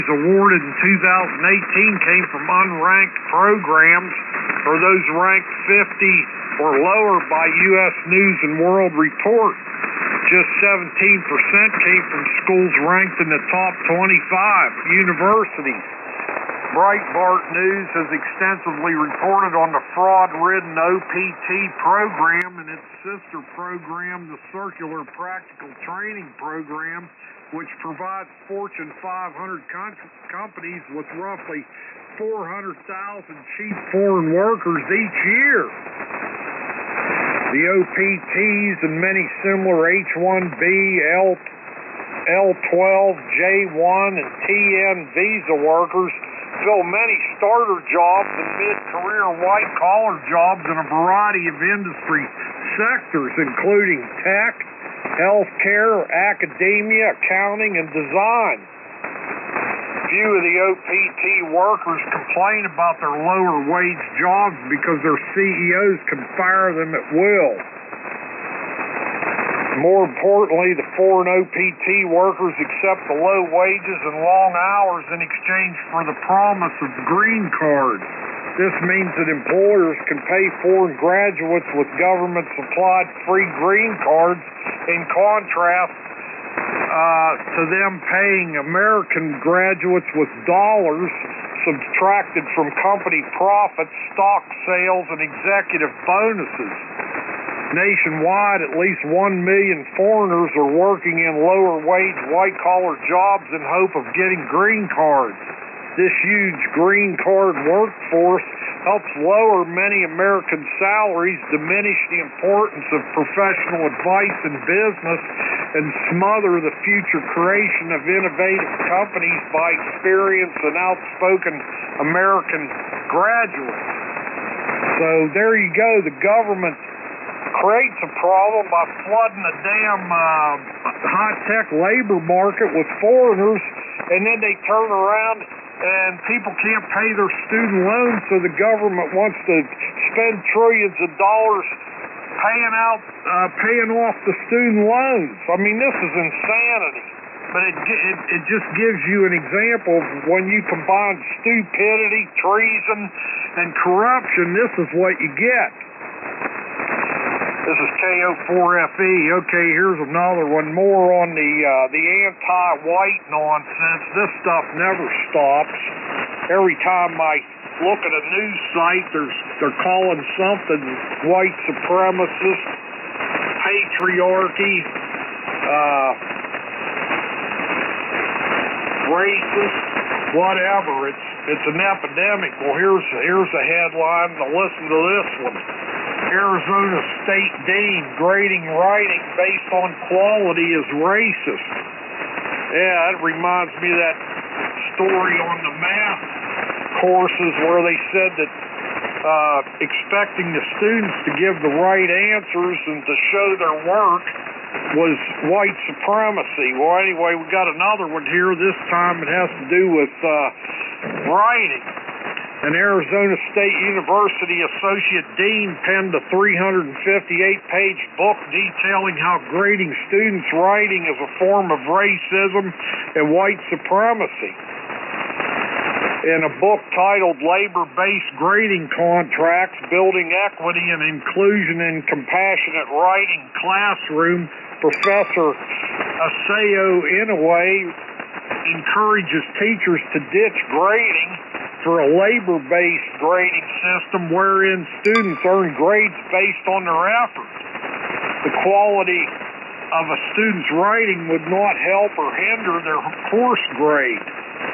awarded in 2018 came from unranked programs or those ranked 50 or lower by U.S. News and World Report. Just 17% came from schools ranked in the top 25 universities. Breitbart News has extensively reported on the fraud-ridden OPT program and its sister program, the Circular Practical Training Program, which provides Fortune 500 companies with roughly 400,000 cheap foreign workers each year. The OPTs and many similar H-1B, L-12, J-1, and TN visa workers fill many starter jobs and mid-career white-collar jobs in a variety of industry sectors, including tech, healthcare, academia, accounting, and design. Few of the OPT workers complain about their lower wage jobs because their CEOs can fire them at will. More importantly, the foreign OPT workers accept the low wages and long hours in exchange for the promise of green cards. This means that employers can pay foreign graduates with government-supplied free green cards in contrast to them paying American graduates with dollars subtracted from company profits, stock sales, and executive bonuses. Nationwide, at least 1 million foreigners are working in lower-wage, white-collar jobs in hope of getting green cards. This huge green card workforce helps lower many American salaries, diminish the importance of professional advice in business, and smother the future creation of innovative companies by experienced and outspoken American graduates. So there you go. The government creates a problem by flooding the damn high-tech labor market with foreigners, and then they turn around and people can't pay their student loans, so the government wants to spend trillions of dollars paying off the student loans. I mean, this is insanity. But it just gives you an example of when you combine stupidity, treason, and corruption, this is what you get. This is KO4FE. Okay, here's another one, more on the anti-white nonsense. This stuff never stops. Every time I look at a news site, they're calling something white supremacist, patriarchy, racist, whatever. It's an epidemic. Well, here's a headline. Now listen to this one. Arizona State Dean grading writing based on quality is racist. Yeah, that reminds me of that story on the math courses where they said that expecting the students to give the right answers and to show their work was white supremacy. Well, anyway, we got another one here. This time it has to do with writing. An Arizona State University associate dean penned a 358-page book detailing how grading students' writing is a form of racism and white supremacy. In a book titled Labor-Based Grading Contracts, Building Equity and Inclusion in Compassionate Writing Classroom, Professor Aseo Inoue encourages teachers to ditch grading for a labor-based grading system wherein students earn grades based on their efforts. The quality of a student's writing would not help or hinder their course grade.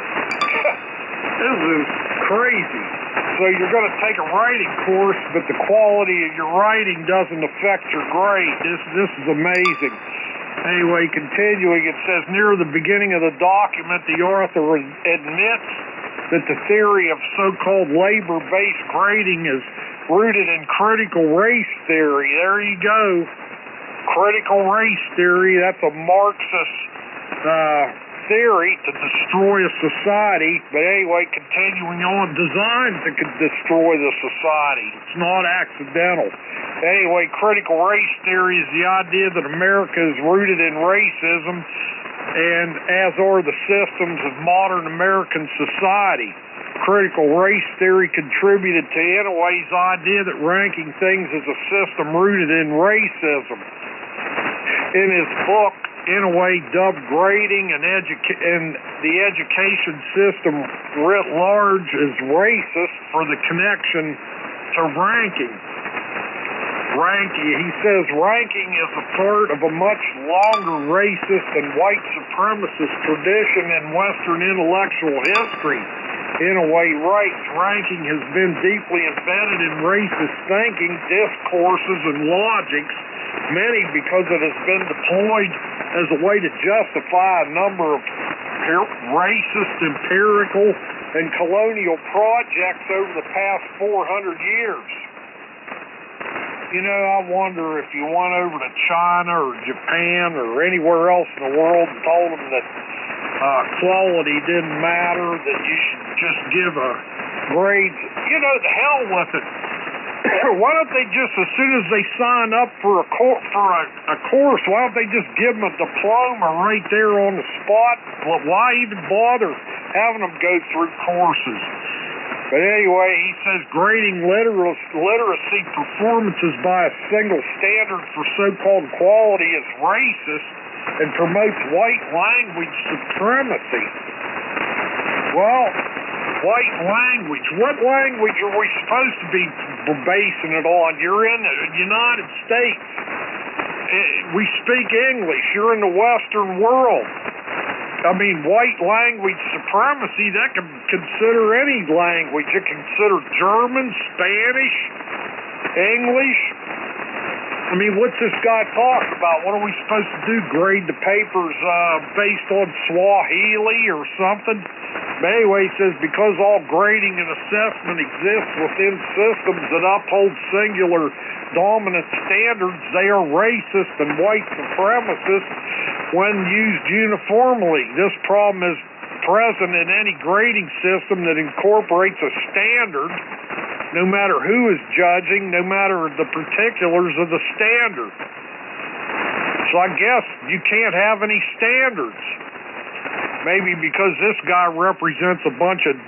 This is crazy. So you're going to take a writing course, but the quality of your writing doesn't affect your grade. This is amazing. Anyway, continuing, it says, near the beginning of the document, the author admits that the theory of so-called labor-based grading is rooted in critical race theory. There you go. Critical race theory, that's a Marxist theory to destroy a society. But anyway, continuing on, designed to destroy the society. It's not accidental. Anyway, critical race theory is the idea that America is rooted in racism and as are the systems of modern American society. Critical race theory contributed to Inouye's idea that ranking things is a system rooted in racism. In his book, Inouye dubbed grading and the education system writ large as racist for the connection to ranking. He says ranking is a part of a much longer racist and white supremacist tradition in Western intellectual history. Inouye writes, ranking has been deeply embedded in racist thinking, discourses, and logics, many because it has been deployed as a way to justify a number of racist, empirical, and colonial projects over the past 400 years. You know, I wonder if you went over to China or Japan or anywhere else in the world and told them that quality didn't matter, that you should just give a grade. You know, the hell with it. Why don't they just, as soon as they sign up for a course, why don't they just give them a diploma right there on the spot? Well, why even bother having them go through courses? But anyway, he says grading literacy performances by a single standard for so-called quality is racist and promotes white language supremacy. Well, white language. What language are we supposed to be basing it on? You're in the United States. We speak English. You're in the Western world. I mean, white language supremacy, that can consider any language. It can consider German, Spanish, English. I mean, what's this guy talking about? What are we supposed to do? Grade the papers based on Swahili or something? But anyway, he says, because all grading and assessment exists within systems that uphold singular dominant standards, they are racist and white supremacist when used uniformly. This problem is present in any grading system that incorporates a standard, no matter who is judging, no matter the particulars of the standard. So I guess you can't have any standards. Maybe because this guy represents a bunch of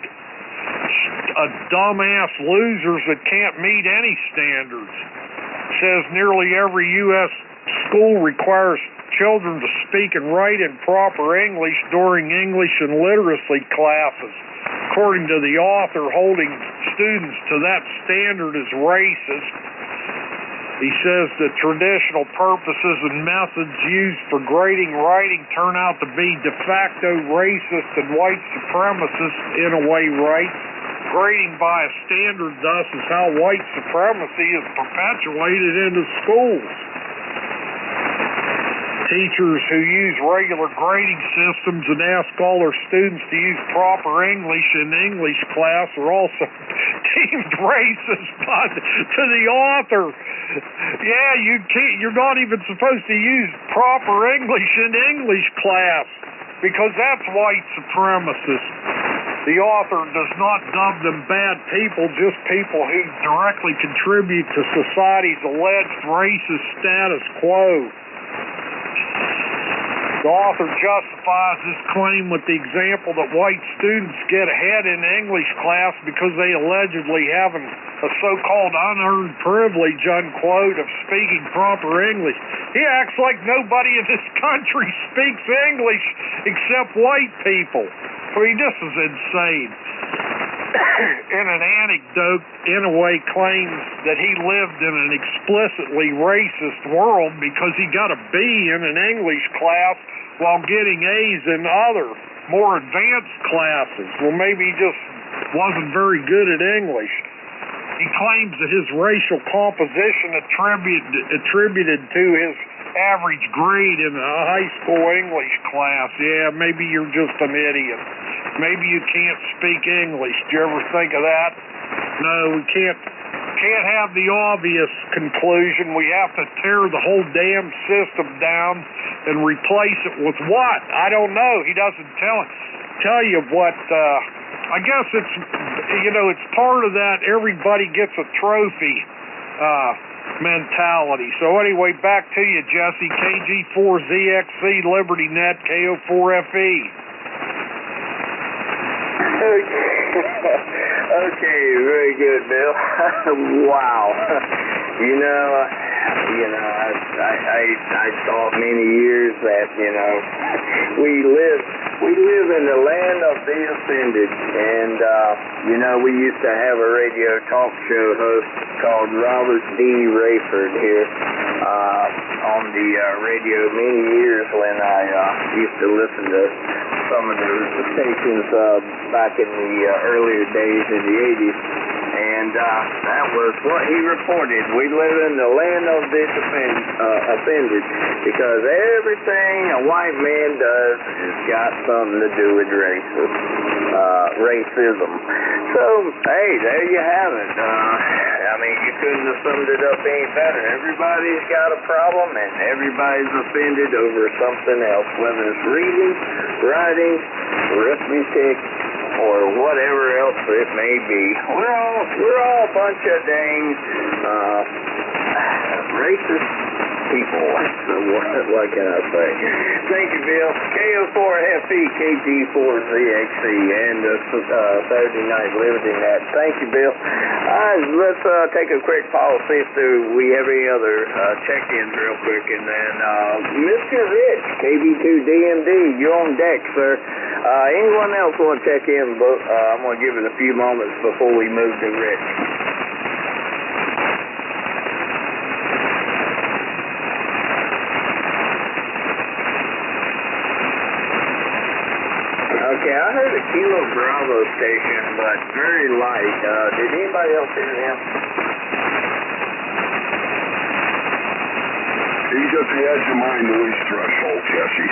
dumbass losers that can't meet any standards. It says nearly every U.S. school requires children to speak and write in proper English during English and literacy classes. According to the author, holding students to that standard is racist. He says the traditional purposes and methods used for grading writing turn out to be de facto racist and white supremacist. Inouye writes, grading by a standard thus is how white supremacy is perpetuated into schools. Teachers who use regular grading systems and ask all their students to use proper English in English class are also deemed racist to the author. Yeah, you're not even supposed to use proper English in English class because that's white supremacist. The author does not dub them bad people, just people who directly contribute to society's alleged racist status quo. The author justifies this claim with the example that white students get ahead in English class because they allegedly have a so-called unearned privilege, unquote, of speaking proper English. He acts like nobody in this country speaks English except white people. I mean, this is insane. In an anecdote, Inouye claims that he lived in an explicitly racist world because he got a B in an English class while getting A's in other, more advanced classes. Well, maybe he just wasn't very good at English. He claims that his racial composition attributed to his average grade in a high school English class. Yeah, maybe you're just an idiot. Maybe you can't speak English. Do you ever think of that? No, we can't have the obvious conclusion. We have to tear the whole damn system down and replace it with what? I don't know. He doesn't tell you what. I guess it's part of that everybody gets a trophy mentality. So anyway, back to you, Jesse. KG4ZXC, Liberty Net, KO4FE. Okay, very good, Bill. Wow. I thought many years that, we live in the land of the offended, and, we used to have a radio talk show host called Robert D. Rayford here, on the radio many years when I used to listen to some of the stations back in the earlier days in the 80s. And that was what he reported. We live in the land of the offended, because everything a white man does has got something to do with racism. So, hey, there you have it. You couldn't have summed it up any better. Everybody's got a problem, and everybody's offended over something else, whether it's reading, writing, arithmetic, or whatever else it may be. We're all a bunch of dang racist people. So what can I say? Thank you, Bill. KO4FE, KG4ZXC, and Saturday Night Liberty Net. Thank you, Bill. Let's take a quick pause, see if we have any other check-ins real quick, and then Mr. Rich, KB2DMD, you're on deck, sir. Anyone else want to check in? I'm going to give it a few moments before we move to Rich. Okay, I heard a Kilo Bravo station, but very light. Did anybody else hear him? He's at the edge of my noise threshold, Jesse.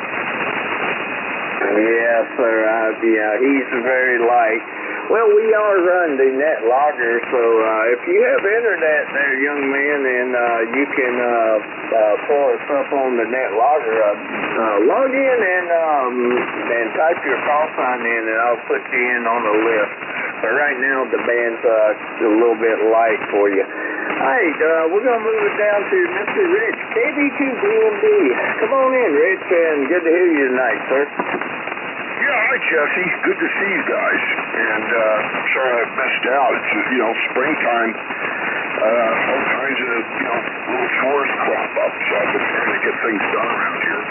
Yes, sir. He's very light. Well, we are running the net logger, so if you have internet there, young man, and you can pull us up on the net logger, log in and type your call sign in, and I'll put you in on the list. But right now, the band's a little bit light for you. All right, we're going to move it down to Mr. Rich, KB2DMD. Come on in, Rich, and good to hear you tonight, sir. Yeah, hi, Jesse. Good to see you guys. And sorry I missed out. It's, springtime. All kinds of, little chores crop up, so I've been trying to get things done around here.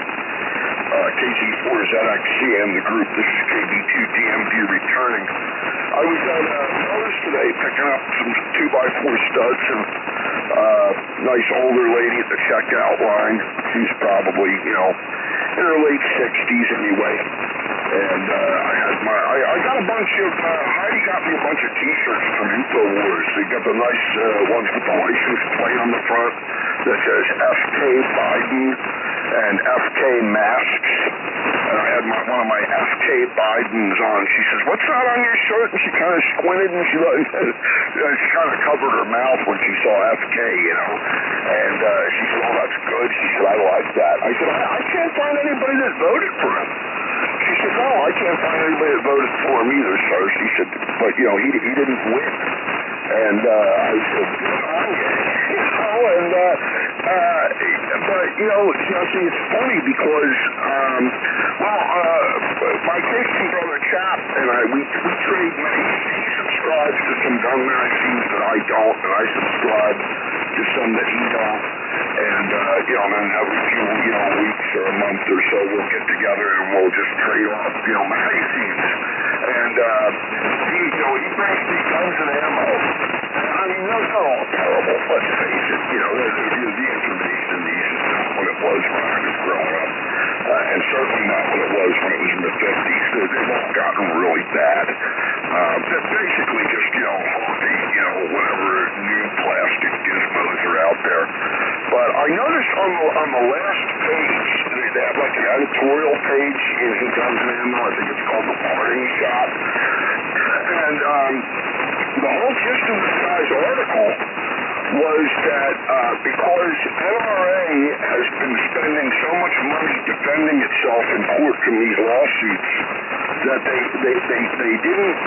KG4ZXC and the group. This is KB2DMD returning. I was at Lowe's today picking up some 2x4 studs, and nice older lady at the checkout line. She's probably, in her late 60s anyway. And I got a bunch of, Heidi got me a bunch of t-shirts from InfoWars. They got the nice ones with the license plate on the front that says FK Biden and FK Masks. And I had one of my FK Bidens on. She says, "What's that on your shirt?" And she kind of squinted, and she kind of covered her mouth when she saw FK, And she said, "Oh, that's good." She said, "I like that." I said, I can't find anybody that voted for him." She said, "No, I can't find anybody that voted for him either, sir." She said, "But, he didn't win." And I said, Jesse, it's funny because, my Christian brother Chap and we trade many. He subscribes to some gun magazines that I don't, and I subscribe to some that he don't. And, then every few, weeks or a month or so, we'll get together and we'll just trade off, magazines. And, he brings me guns and ammo. They're not all terrible, let's face it. The information in these is not what it was when I was growing up. And certainly not what it was when it was in the 50s. They've all gotten really bad. Basically just, whatever new plastic gizmos are out there. But I noticed on the last page, they have like an editorial page in Guns and Ammo. I think it's called The Parting Shot. And the whole gist of this guy's article was that because NRA has been spending so much money defending itself in court from these lawsuits, that they didn't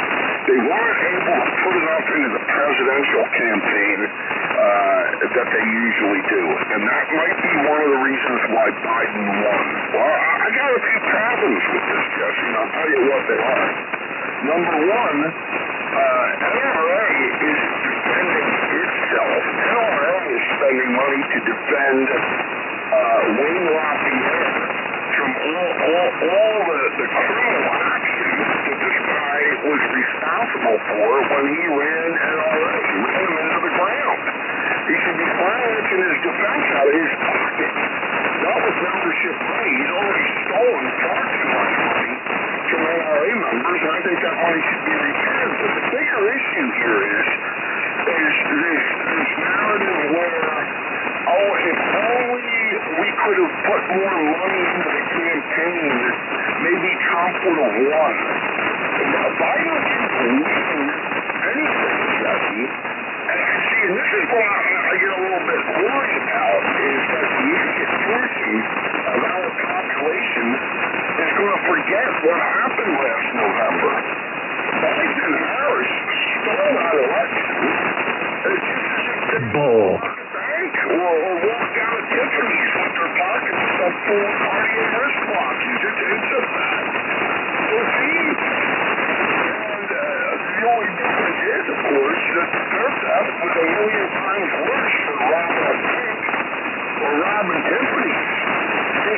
they weren't able to put enough into the presidential campaign that they usually do. And that might be one of the reasons why Biden won. Well, I got a few problems with this, Jesse, and I'll tell you what they are. Number one, NRA is defending itself. NRA is spending money to defend Wayne LaPierre from all the criminal actions that this guy was responsible for when he ran NRA. He ran him into the ground. He should be financing his defense out of his pocket, not with membership money. He's already stolen far too much money from NRA members, and I think that money should be returned. But the bigger issue here is this narrative where, if only we could have put more money into the campaign, maybe Trump would have won. Biden didn't win anything, Jesse. And this is what I get a little bit worried about, is that the idiot portion of our population is going to forget what happened last November. Biden and Harris stole that election. It's just as if they Bull. bank or walk down to Tiffany's with their pockets stuffed full of cardiac wristwatches. It's a fact. It's easy. And the only difference is, of course, that their theft was a million times worse than robbing a bank or robbing Tiffany's. It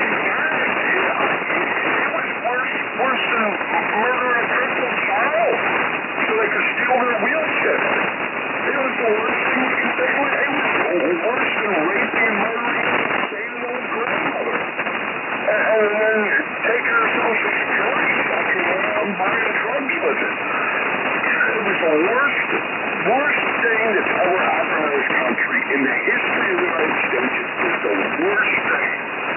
was worse than murdering a crippled child so they could steal their wheelchair. It was the worst thing you could say. It was worse than raping and murdering a disabled old grandmother. And then taking her Social Security check and buying drugs with it. It was the worst thing that's ever happened in this country. In the history of the United States, it was the worst thing.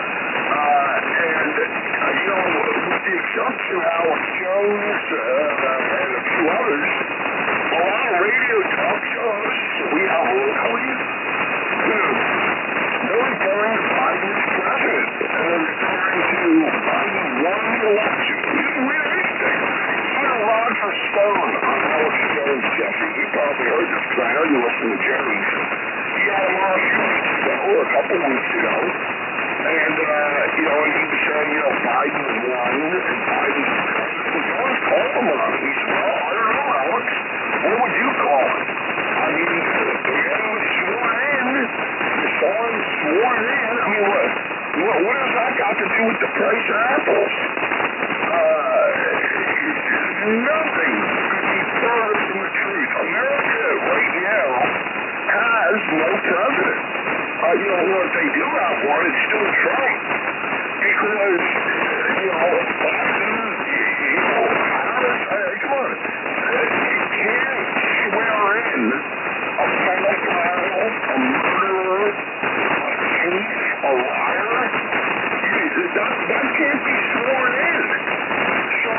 With the exception of Alex Jones and a few others, a lot of radio talk shows we have locally, they're referring to Biden as president, and they're referring to Biden won the election. He didn't win anything. Even Roger Stone on Alex Jones, Jesse, you probably heard this because I know you listen to Jones. He had him on a few weeks ago, or a couple weeks ago, and he was saying, Biden won, and Biden's president. And Jones called him on it. He said, well, I don't know, Alex. What would you call it? I mean, the man was sworn in. You saw him sworn in. I mean, what has that got to do with the price of apples? Nothing could be further from the truth. America right now has no president. If they do have one, it's still Trump. Because, Biden, Harris, come on. You can't swear in a pedophile, a murderer, a thief, a liar. That can't be sworn in. So,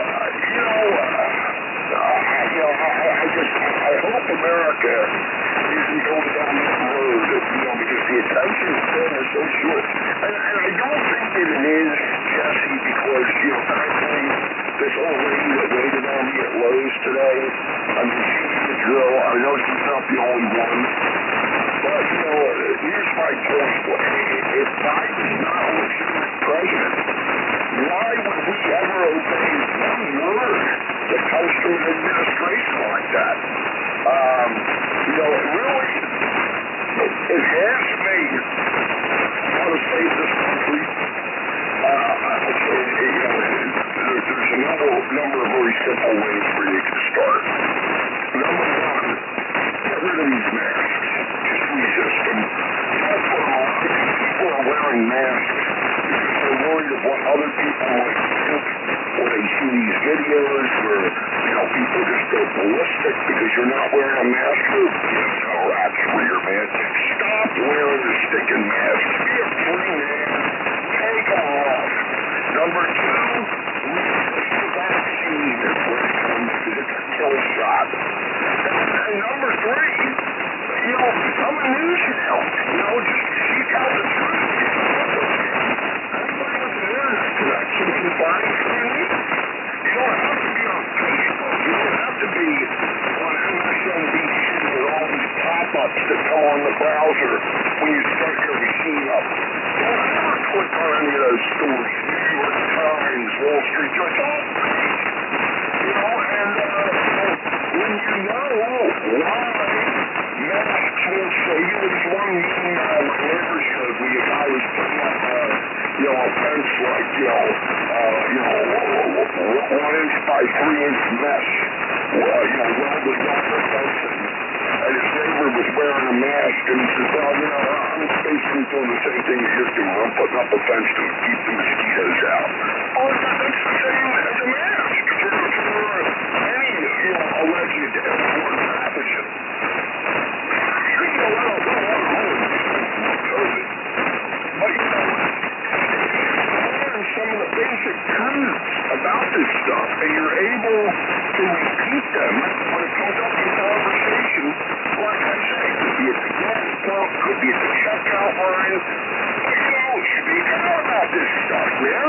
I hope America isn't going down that road, because the attention span is so short. And I don't think that it is, Jesse, because, frankly, this old lady that waited on me at Lowe's today, I mean, she's the drill. I know she's not the only one. But, here's my point. If Biden's not a legitimate president, why would we ever obey one word that comes from an administration like that? It has made how to save this country. There's a number of very simple ways for you to start. Number one, get rid of these masks. Just resist them. Don't put them on. People are wearing masks because they're worried of what other people might think when they see these videos where, people just go ballistic because you're not wearing a mask. Who gives a rat's rear, man? Stop wearing the stinking masks. Be a free man. Take them off. Number two, resist the vaccine when it comes to the kill shot. And number three, become a news channel. Just seek out the truth. Anybody with an internet connection can find free news. You don't have to be on Facebook. You don't have to be on the browser when you start your machine up. Don't ever click on any of those stories. New York Times, Wall Street Journal, and when you know why masks won't save you, there's one meme my neighbor showed me. A guy was putting up a fence like, 1 inch by 3 inch mesh, welded rubber fencing. And his neighbor was wearing a mask, and he says, well, I'm basically doing the same thing that you're doing. I'm putting up a fence to keep the mosquitoes out. Oh, that's the same as a mask for any, alleged foreign pathogen. Some of the basic truths about this stuff, and you're able to repeat them when it comes up in conversation. Like I say, could be at the gas pump, could be at the checkout line. Speak out about this stuff, man.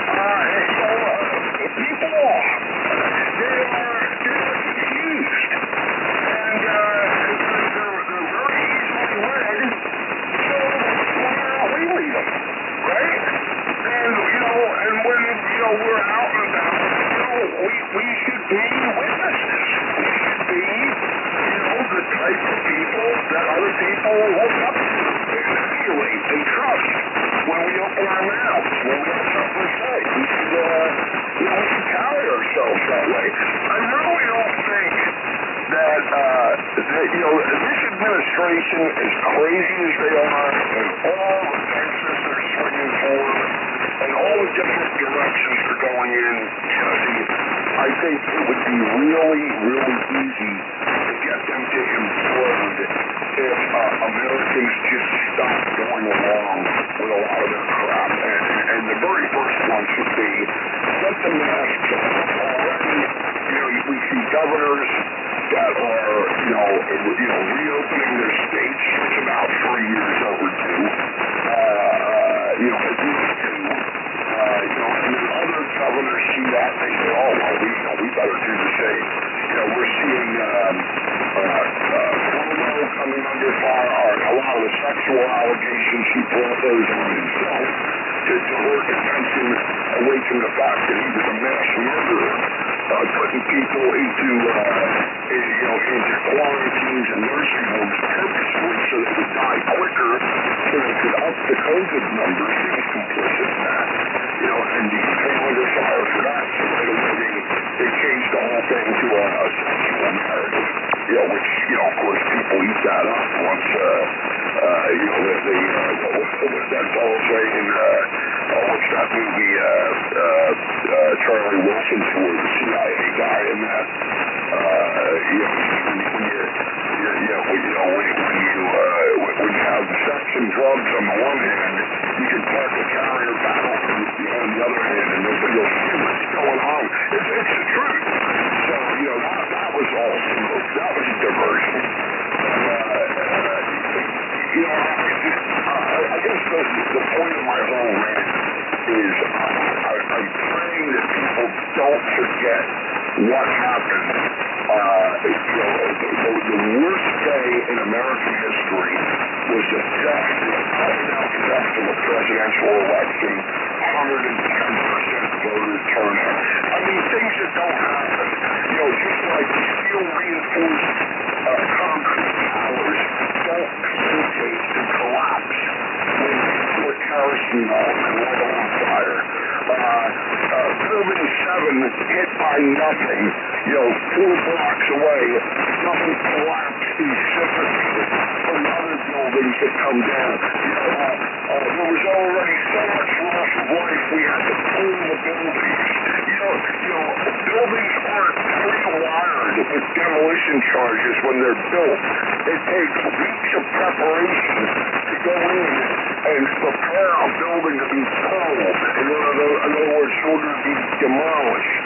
People, they're confused, and they're very easily led. So we lead them, right? And when, we're out and about, we should be witnesses. We should be, the type of people that other people look up to and emulate and trust when we open our mouths, when we have something to say. We should carry ourselves that way. I really don't think that, this administration, as crazy as they are, and all the fences they're swinging for, and all the different directions they're going in, Jesse, I think it would be really, really easy to get them to implode if Americans just stopped going along with a lot of their crap. And the very first ones would be, let the masks already, we see governors that are, reopening their states. It's about 3 years overdue. At least 2. And then other governors see that and they say, oh, well, we better do the same. We're seeing Cuomo coming under fire, a lot of the sexual allegations he brought those on himself to divert attention away from the fact that he was a mass murderer, putting people into quarantines and nursing homes purposely so they would die quicker, so they could up the COVID numbers. He was complicit in that. And he came under fire for that. So right away they changed the whole thing to a sexual narrative, which, of course, people eat that up once, that fellow saying, what's that movie, Charlie Wilson's for the CIA guy in that, when you have sex and drugs on the one hand, you can park a carrier battle group on the other hand, and you'll see what's going on. It's the truth. So, that was all smoke. That was a diversion. I guess the point of my whole rant is I'm praying that people don't forget what happened. The worst day in American history was the theft, out-and-out theft of a presidential election, 110% voter turnout. I mean, things that don't happen. Just like steel-reinforced concrete towers don't mutate and collapse when you put kerosene on and light them on fire. Building 7 hit by nothing, 4 blocks away, nothing collapsed in sympathy from other buildings that come down. There was already so much loss of life, we had to pull the buildings. Buildings aren't pre-wired with demolition charges when they're built. It takes weeks of preparation to go in and prepare a building to be pulled. In other words, in order to be demolished.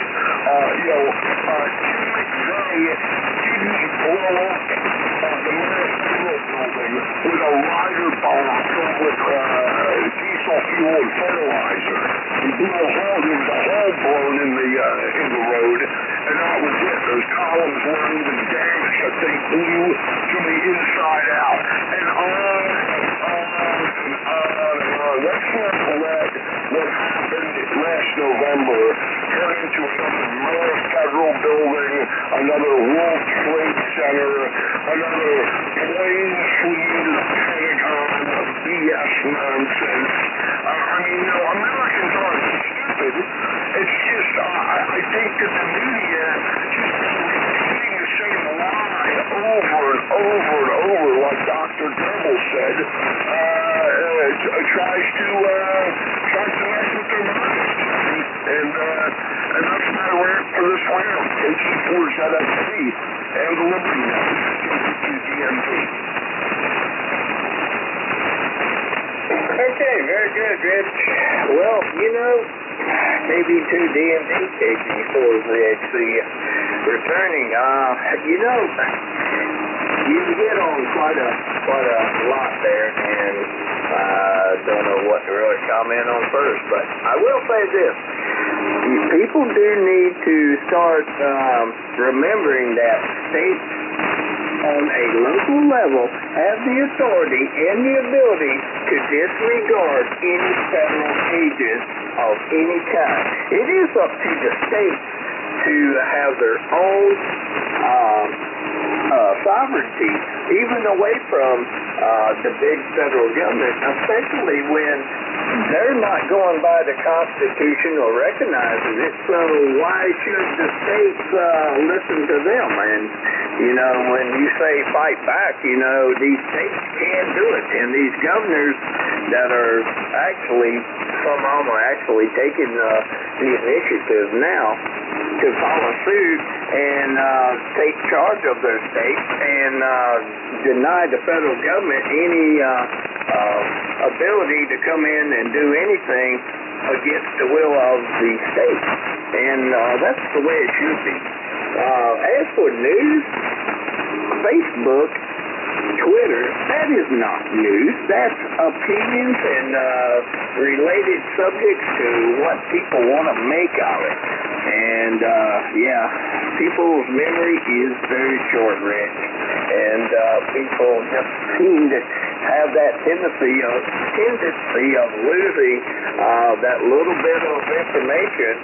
Tim McVeigh didn't blow up the Mass General building with a rider bomb filled with diesel fuel and fertilizer. He blew a hole. There was a hole blown in the road, and that was it. those columns weren't even damaged, that they blew from the inside out, and on and on and on and on. Let's not let what happened last November turn into another Miller Federal Building, another World Trade Center, another plane fleeing to the Pentagon of BS nonsense. I mean, you know, Americans aren't stupid. It's just, I think that the media just repeating the same lie over and over and over, like Dr. Goebbels said, tries to mess with their minds. And that's my rant for this round. KC4ZXC and the Liberty Network, KC2DMV. Okay, very good, Rich. Well, you know, KB2DMV, KC4ZXC returning. You know, you hit on quite a lot there, and don't know what to really comment on first, but I will say this. People do need to start remembering that states on a local level have the authority and the ability to disregard any federal agent of any kind. It is up to the states to have their own sovereignty, even away from the big federal government, especially when they're not going by the Constitution or recognizing it. So why should the states listen to them? And, you know, when you say fight back, you know, these states can do it. And these governors that are actually, some of them are actually taking the initiative now to follow suit and take charge of their states and deny the federal government any ability to come in and do anything against the will of the state. And that's the way it should be. As for news, Facebook, Twitter, that is not news. That's opinions and related subjects to what people want to make of it. And, yeah, people's memory is very short, Rich. And people just seem to have that tendency of losing that little bit of information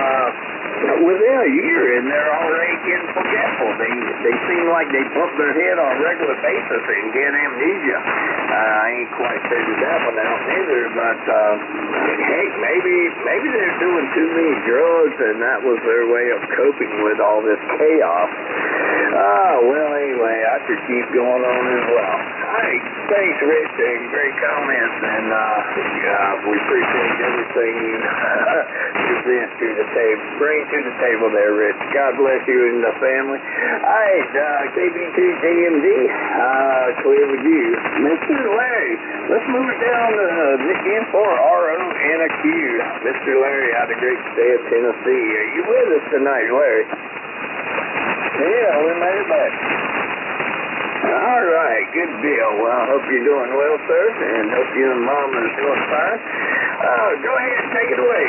within a year, and they're already getting forgetful. They seem like they bump their head on a regular basis and get amnesia. I ain't quite figured that one out either, but hey, maybe they're doing too many drugs, and that was their way of coping with all this chaos. Well, anyway, I could keep going on as well. Hey, thanks, Rich, and great comments, and we appreciate everything you present to the table, bring to the table there, Rich. God bless you and the family. All right, KB2DMD, clear with you. Mr. Larry, let's move it down to again for RO and a Q. Mr. Larry out of the great state of Tennessee. Are you with us tonight, Larry? Yeah, we made it back. All right, good deal. Well, I hope you're doing well, sir, and hope you and Mom are doing fine. Go ahead and take it away.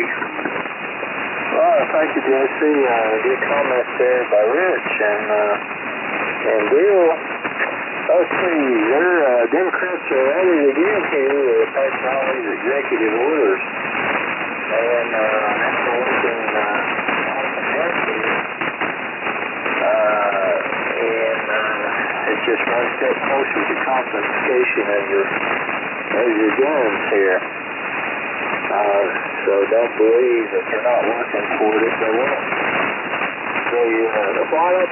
Well, thank you, JC. Good comments there by Rich and Bill. Let's see, Democrats are at it again here with passing all these executive orders. And that's looking it's just one step closer to confiscation of your guns here. So don't believe that they're not working for it if they won't. So why don't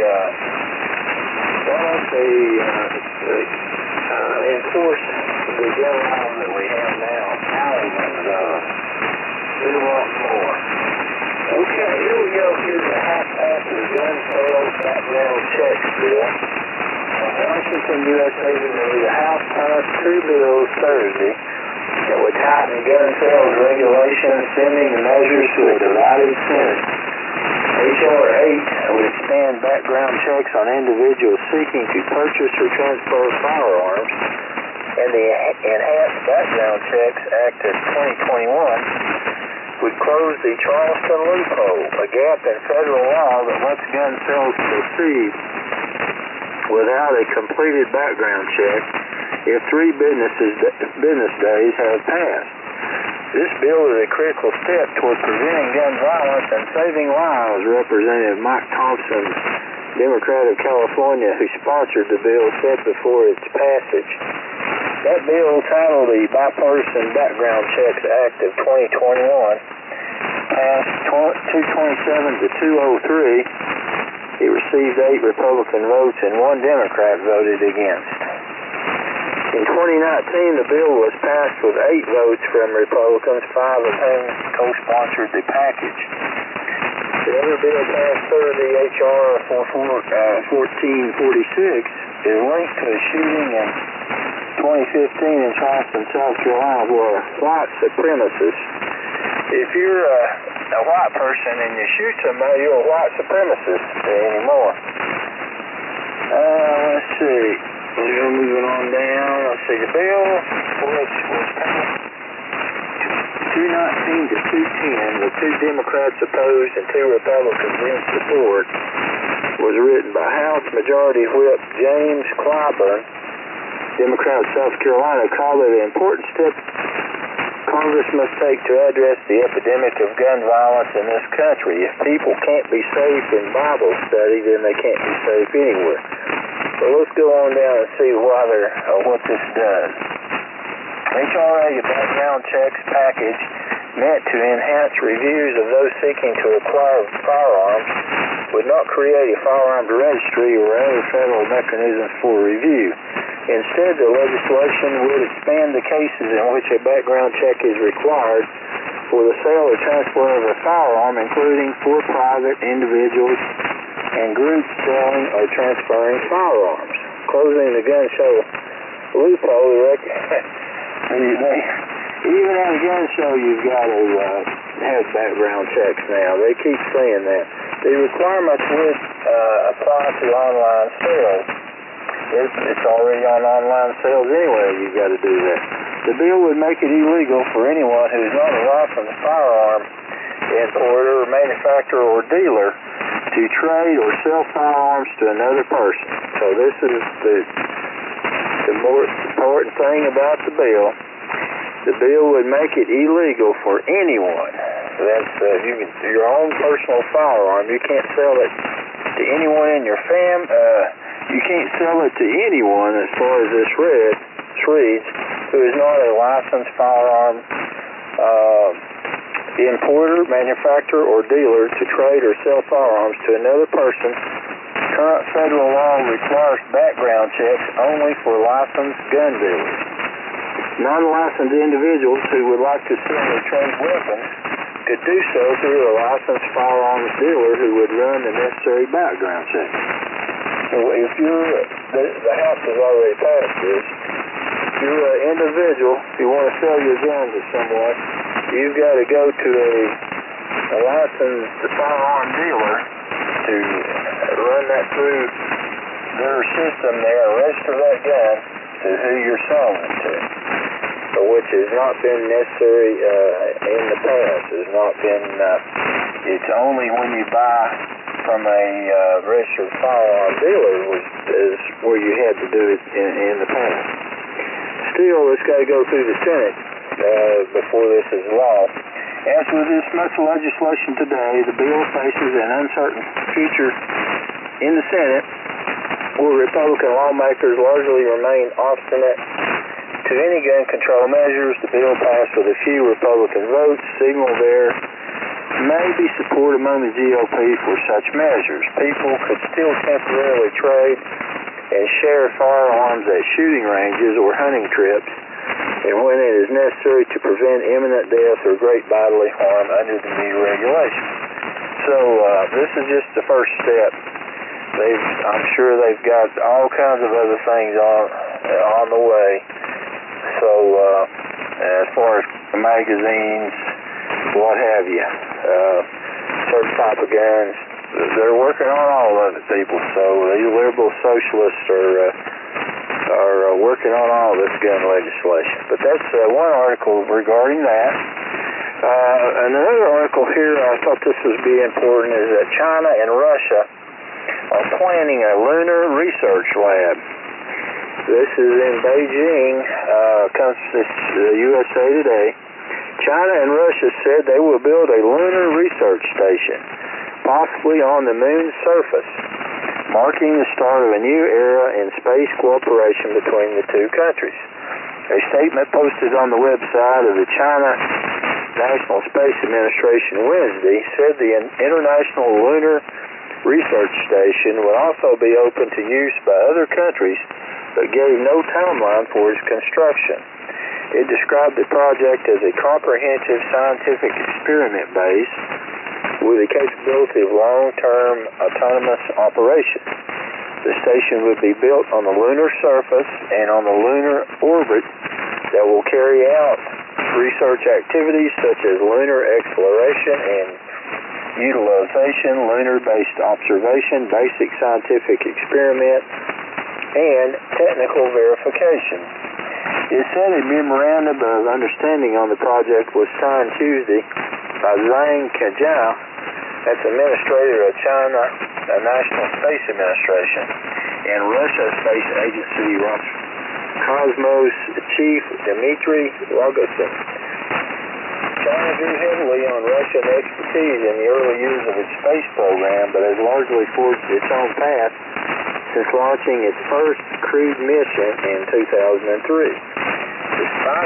they enforce the gun law that we have now? We want more. Okay, here we go. Here's the half-passes gun sales background checks bill. Washington, USA, the House passed two bills Thursday that would tighten gun sales regulations, sending the measures to a divided Senate. H.R. 8 would expand background checks on individuals seeking to purchase or transfer firearms, and the Enhanced Background Checks Act of 2021 would close the Charleston loophole, a gap in federal law that lets gun sales proceed without a completed background check if 3 business days have passed. This bill is a critical step toward preventing gun violence and saving lives. Representative Mike Thompson, Democrat of California, who sponsored the bill, said before its passage. That bill, titled the Bipartisan Background Checks Act of 2021, passed 227 to 203. It received 8 Republican votes and 1 Democrat voted against. In 2019, the bill was passed with 8 votes from Republicans, 5 of whom co-sponsored the package. The other bill passed through the H.R. 1446 is linked to a shooting in 2015 in Charleston, South Carolina, where white supremacists. If you're a white person and you shoot somebody, you're a white supremacist anymore. Let's see. We're moving on down. Let's see. The bill was passed 219 to 210, with 2 Democrats opposed and 2 Republicans in support, was written by House Majority Whip James Clyburn, Democrat of South Carolina, called it an important step Congress must take to address the epidemic of gun violence in this country. If people can't be safe in Bible study, then they can't be safe anywhere. So let's go on down and see what this does. HRA, the background checks package, meant to enhance reviews of those seeking to acquire firearms, would not create a firearms registry or other federal mechanisms for review. Instead, the legislation would expand the cases in which a background check is required for the sale or transfer of a firearm, including for private individuals and groups selling or transferring firearms. Closing the gun show loophole, even at a gun show, you've got to have background checks now. They keep saying that. The requirements would apply to online sales. It's already on online sales anyway. You've got to do that. The bill would make it illegal for anyone who is not a licensed firearm importer, manufacturer, or dealer to trade or sell firearms to another person. So this is the more important thing about the bill. The bill would make it illegal for anyone. That's your own personal firearm. You can't sell it to anyone in your you can't sell it to anyone, as far as this reads, who is not a licensed firearm importer, manufacturer, or dealer to trade or sell firearms to another person. Current federal law requires background checks only for licensed gun dealers. Non-licensed individuals who would like to sell or trade weapons could do so through a licensed firearms dealer who would run the necessary background checks. So if the House has already passed this, if you're an individual, if you want to sell your gun to someone, you've got to go to a licensed firearm dealer to run that through their system there, register that gun to who you're selling it to, which has not been necessary in the past. It's only when you buy from a registered firearm dealer is where you had to do it in the past. Still, it's got to go through the Senate before this is law. As with this much legislation today, the bill faces an uncertain future in the Senate, where Republican lawmakers largely remain obstinate to any gun control measures. The bill passed with a few Republican votes, signal there may be support among the GOP for such measures. People could still temporarily trade and share firearms at shooting ranges or hunting trips, and when it is necessary to prevent imminent death or great bodily harm under the new regulation. So this is just the first step. I'm sure they've got all kinds of other things on the way. So as far as magazines, what have you, certain type of guns, they're working on all of it, people. So these liberal socialists are working on all this gun legislation. But that's one article regarding that. Another article here, I thought this would be important, is that China and Russia are planning a lunar research lab. This is in Beijing, comes to USA Today. China and Russia said they will build a lunar research station, possibly on the moon's surface, marking the start of a new era in space cooperation between the two countries. A statement posted on the website of the China National Space Administration Wednesday said the International Lunar Research Station would also be open to use by other countries, but gave no timeline for its construction. It described the project as a comprehensive scientific experiment base with the capability of long-term autonomous operation. The station would be built on the lunar surface and on the lunar orbit that will carry out research activities such as lunar exploration and utilization, lunar-based observation, basic scientific experiment, and technical verification. It said a memorandum of understanding on the project was signed Tuesday by Zhang Kejiao, that's Administrator of China National Space Administration, and Russia Space Agency Cosmos Chief Dmitry Rogozin. China drew heavily on Russian expertise in the early years of its space program, but has largely forged its own path since launching its first crewed mission in 2003. Despite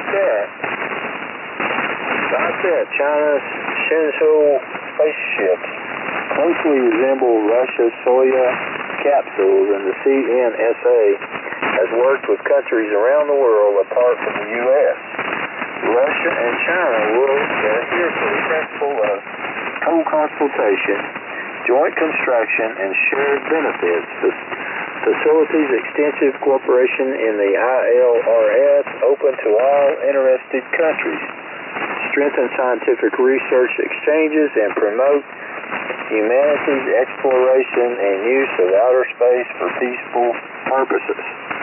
that, China's Shenzhou spaceships closely resemble Russia's Soyuz capsules, and the CNSA has worked with countries around the world apart from the U.S. Russia and China will adhere to the principle of co-consultation, joint construction, and shared benefits. Facilities extensive cooperation in the ILRS open to all interested countries, strengthen scientific research exchanges, and promote humanities exploration and use of outer space for peaceful purposes.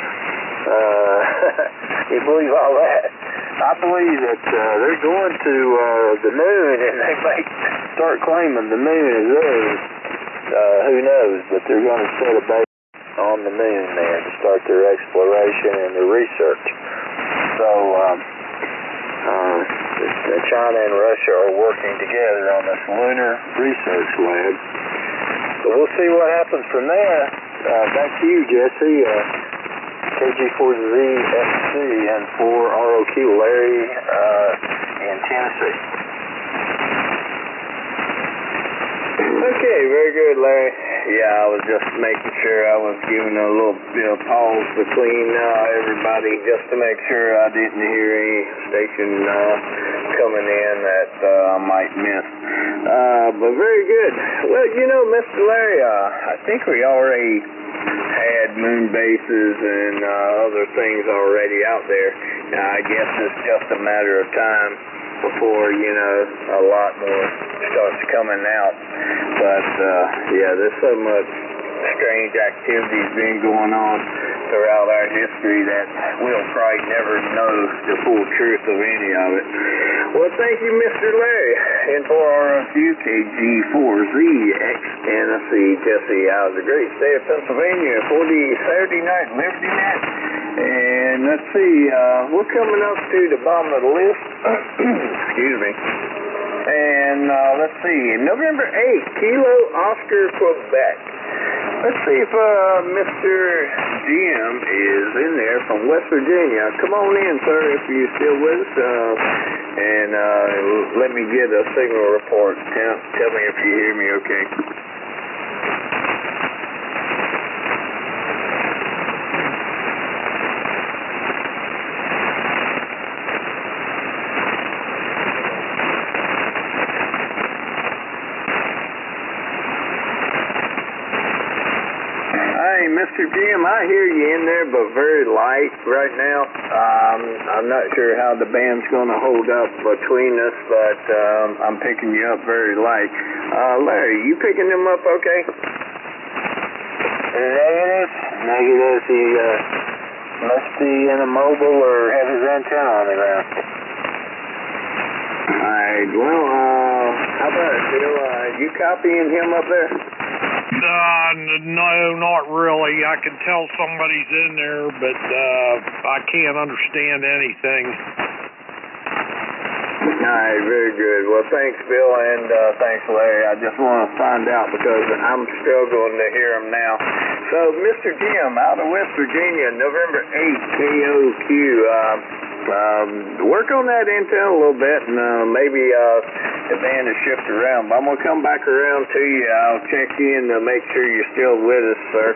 You believe all that? I believe that they're going to the moon, and they might start claiming the moon is theirs. Who knows? But they're going to set a base on the moon there to start their exploration and their research. So China and Russia are working together on this lunar research lab. So we'll see what happens from there. Back to you, Jesse. KG4ZFC and 4ROQ, Larry in Tennessee. Okay, very good, Larry. Yeah, I was just making sure I was giving a little bit of pause between everybody just to make sure I didn't hear any station coming in that I might miss. But very good. Well, you know, Mr. Larry, I think we already had moon bases and other things already out there. I guess it's just a matter of time before, you know, a lot more starts coming out. But, yeah, there's so much strange activities been going on throughout our history that we'll probably never know the full truth of any of it. Well, thank you, Mr. Larry. N4ROQ, KG4ZXNC, Jesse out of the great state of Pennsylvania for the Saturday Night Liberty Net. And let's see, we're coming up to the bottom of the list. Excuse me. And let's see, November 8th, Kilo Oscar, Quebec. Let's see if Mr. Jim is in there from West Virginia. Come on in, sir, if you're still with us. And let me get a signal report. Tell me if you hear me okay. Mr. Jim, I hear you in there, but very light right now. I'm not sure how the band's going to hold up between us, but I'm picking you up very light. Larry, you picking them up okay? Negative. He must be in a mobile or have his antenna on the ground. I right. Well, how about it, Bill? You copying him up there? No, not really. I can tell somebody's in there, but I can't understand anything. All right, very good. Well, thanks, Bill, and thanks, Larry. I just want to find out because I'm struggling to hear him now. So, Mr. Jim, out of West Virginia, November 8th, KOQ. Work on that intel a little bit, and maybe the band has shifted around. But I'm going to come back around to you. I'll check in to make sure you're still with us, sir.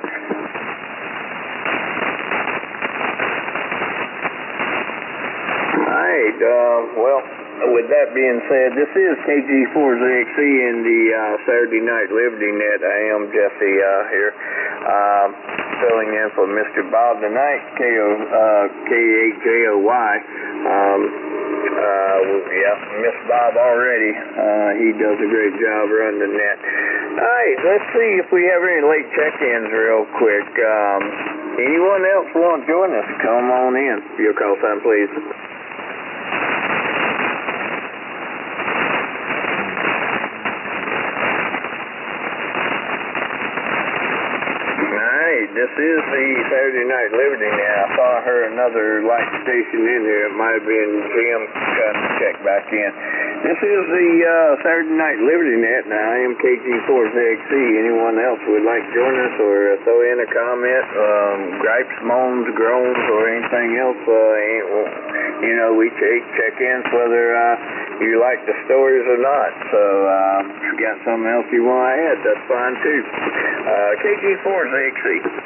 All right. Well, with that being said, this is KG4ZXC in the Saturday Night Liberty Net. I am Jesse here, filling in for Mr. Bob tonight, K8JOY. Yeah, Miss Bob already. He does a great job running the net. All right, let's see if we have any late check-ins real quick. Anyone else want to join us? Come on in. Your call sign, please. This is the Saturday Night Liberty now. I thought I heard another light station in here. It might have been Jim trying to check back in. This is the Saturday Night Liberty Net. Now, I am KG4ZXC. Anyone else would like to join us or throw in a comment, gripes, moans, groans, or anything else? You know, we check in whether you like the stories or not. So, if you got something else you want to add, that's fine too. KG4ZXC.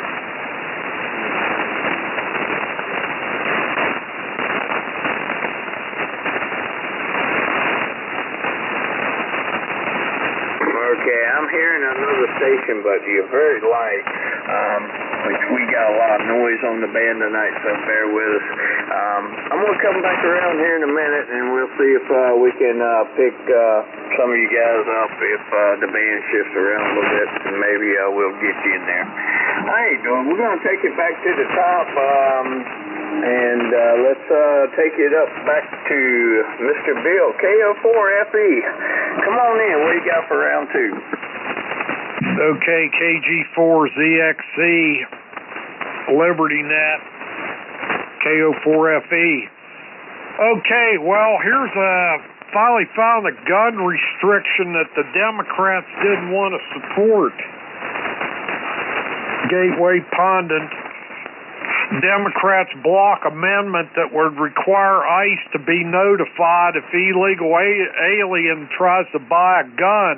Okay, I'm hearing another station, but you're very light. We got a lot of noise on the band tonight, so bear with us. I'm going to come back around here in a minute, and we'll see if we can pick some of you guys up if the band shifts around a little bit, and maybe we'll get you in there. All right, we're going to take it back to the top, and let's take it up back to Mr. Bill, KO4FE. Come on in. What do you got for round two? Okay, KG4ZXC, Liberty Net, KO4FE. Okay, well, here's finally found a gun restriction that the Democrats didn't want to support. Gateway Pundit. Democrats block amendment that would require ICE to be notified if illegal alien tries to buy a gun.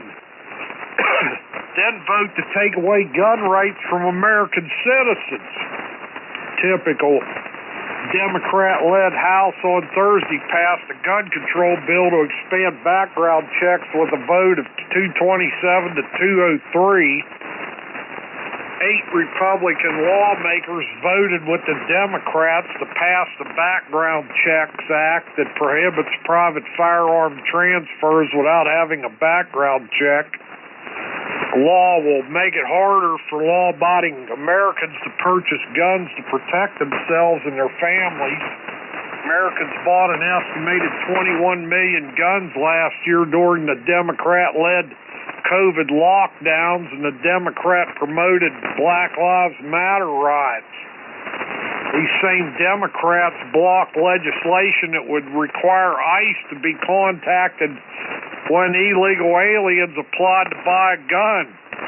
Then vote to take away gun rights from American citizens. Typical. Democrat-led House on Thursday passed a gun control bill to expand background checks with a vote of 227 to 203. 8 Republican lawmakers voted with the Democrats to pass the Background Checks Act that prohibits private firearm transfers without having a background check. The law will make it harder for law-abiding Americans to purchase guns to protect themselves and their families. Americans bought an estimated 21 million guns last year during the Democrat-led COVID lockdowns, and the Democrat-promoted Black Lives Matter riots. These same Democrats blocked legislation that would require ICE to be contacted when illegal aliens applied to buy a gun.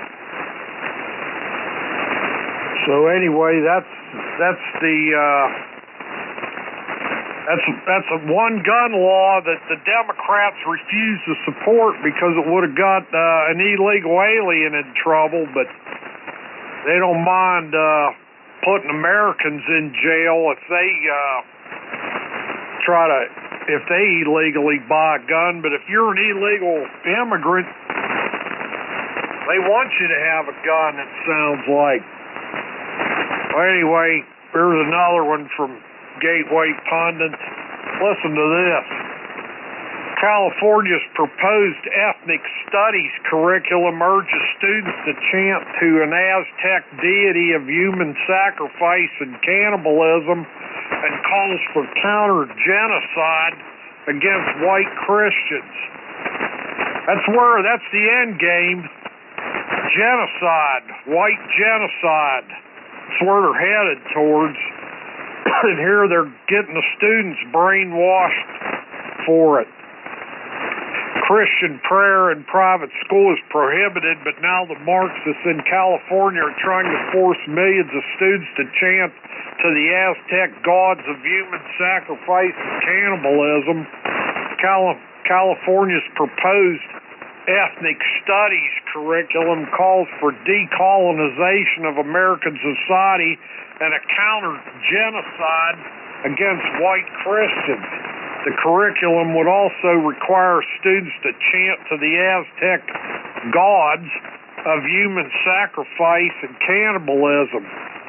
So anyway, that's a one gun law that the Democrats refused to support because it would have got an illegal alien in trouble, but they don't mind putting Americans in jail if they if they illegally buy a gun. But if you're an illegal immigrant, they want you to have a gun, it sounds like. Well, anyway, here's another one from Gateway Pundit. Listen to this. California's proposed ethnic studies curriculum urges students to chant to an Aztec deity of human sacrifice and cannibalism and calls for counter-genocide against white Christians. That's the end game. Genocide, white genocide. That's where they're headed towards. And here they're getting the students brainwashed for it. Christian prayer in private school is prohibited, but now the Marxists in California are trying to force millions of students to chant to the Aztec gods of human sacrifice and cannibalism. California's proposed ethnic studies curriculum calls for decolonization of American society and a counter-genocide against white Christians. The curriculum would also require students to chant to the Aztec gods of human sacrifice and cannibalism.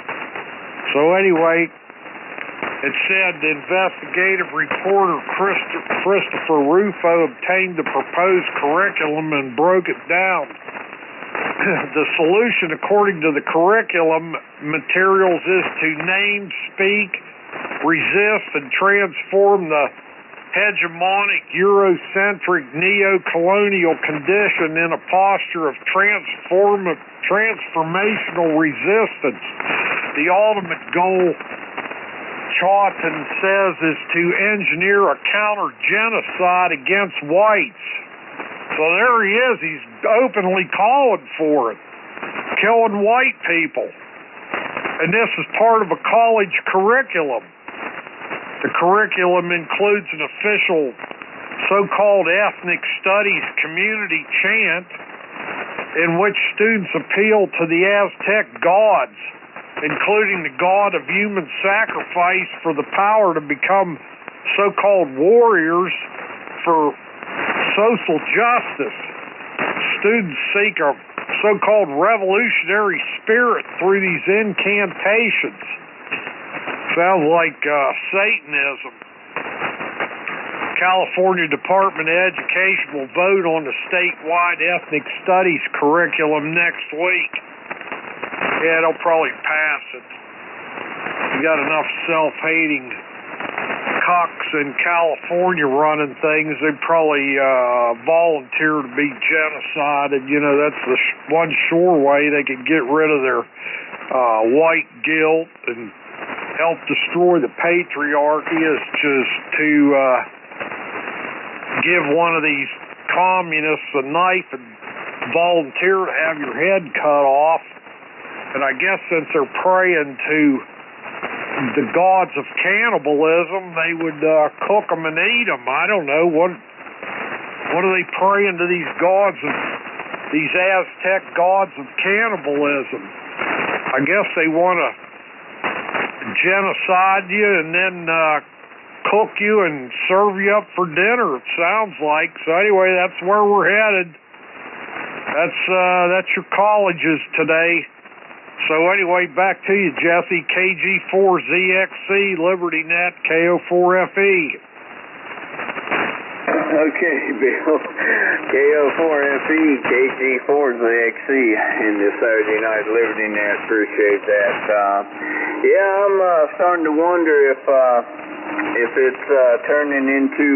So anyway, it said the investigative reporter Christopher Rufo obtained the proposed curriculum and broke it down. The solution, according to the curriculum materials, is to name, speak, resist, and transform the hegemonic, Eurocentric, neo-colonial condition in a posture of transformational resistance. The ultimate goal, Chawton says, is to engineer a counter-genocide against whites. So there he is. He's openly calling for it, killing white people. And this is part of a college curriculum. The curriculum includes an official so-called ethnic studies community chant in which students appeal to the Aztec gods, including the god of human sacrifice, for the power to become so-called warriors for social justice. Students seek a so-called revolutionary spirit through these incantations. Sounds like Satanism. California Department of Education will vote on the statewide ethnic studies curriculum next week. Yeah, they'll probably pass it. You got enough self-hating cocks in California running things, they'd probably volunteer to be genocided. You know, that's the one sure way they could get rid of their white guilt and help destroy the patriarchy, is just to give one of these communists a knife and volunteer to have your head cut off. And I guess since they're praying to the gods of cannibalism, they would cook them and eat them. I don't know. What are they praying to these gods of, these Aztec gods of cannibalism? I guess they want to genocide you and then cook you and serve you up for dinner, it sounds like. So anyway, that's where we're headed. That's your colleges today. So anyway, back to you, Jesse. KG4ZXC, LibertyNet, KO4FE. Okay, Bill. KO4FE, KG4ZXC in the Saturday Night LibertyNet. Appreciate that. I'm starting to wonder if it's turning into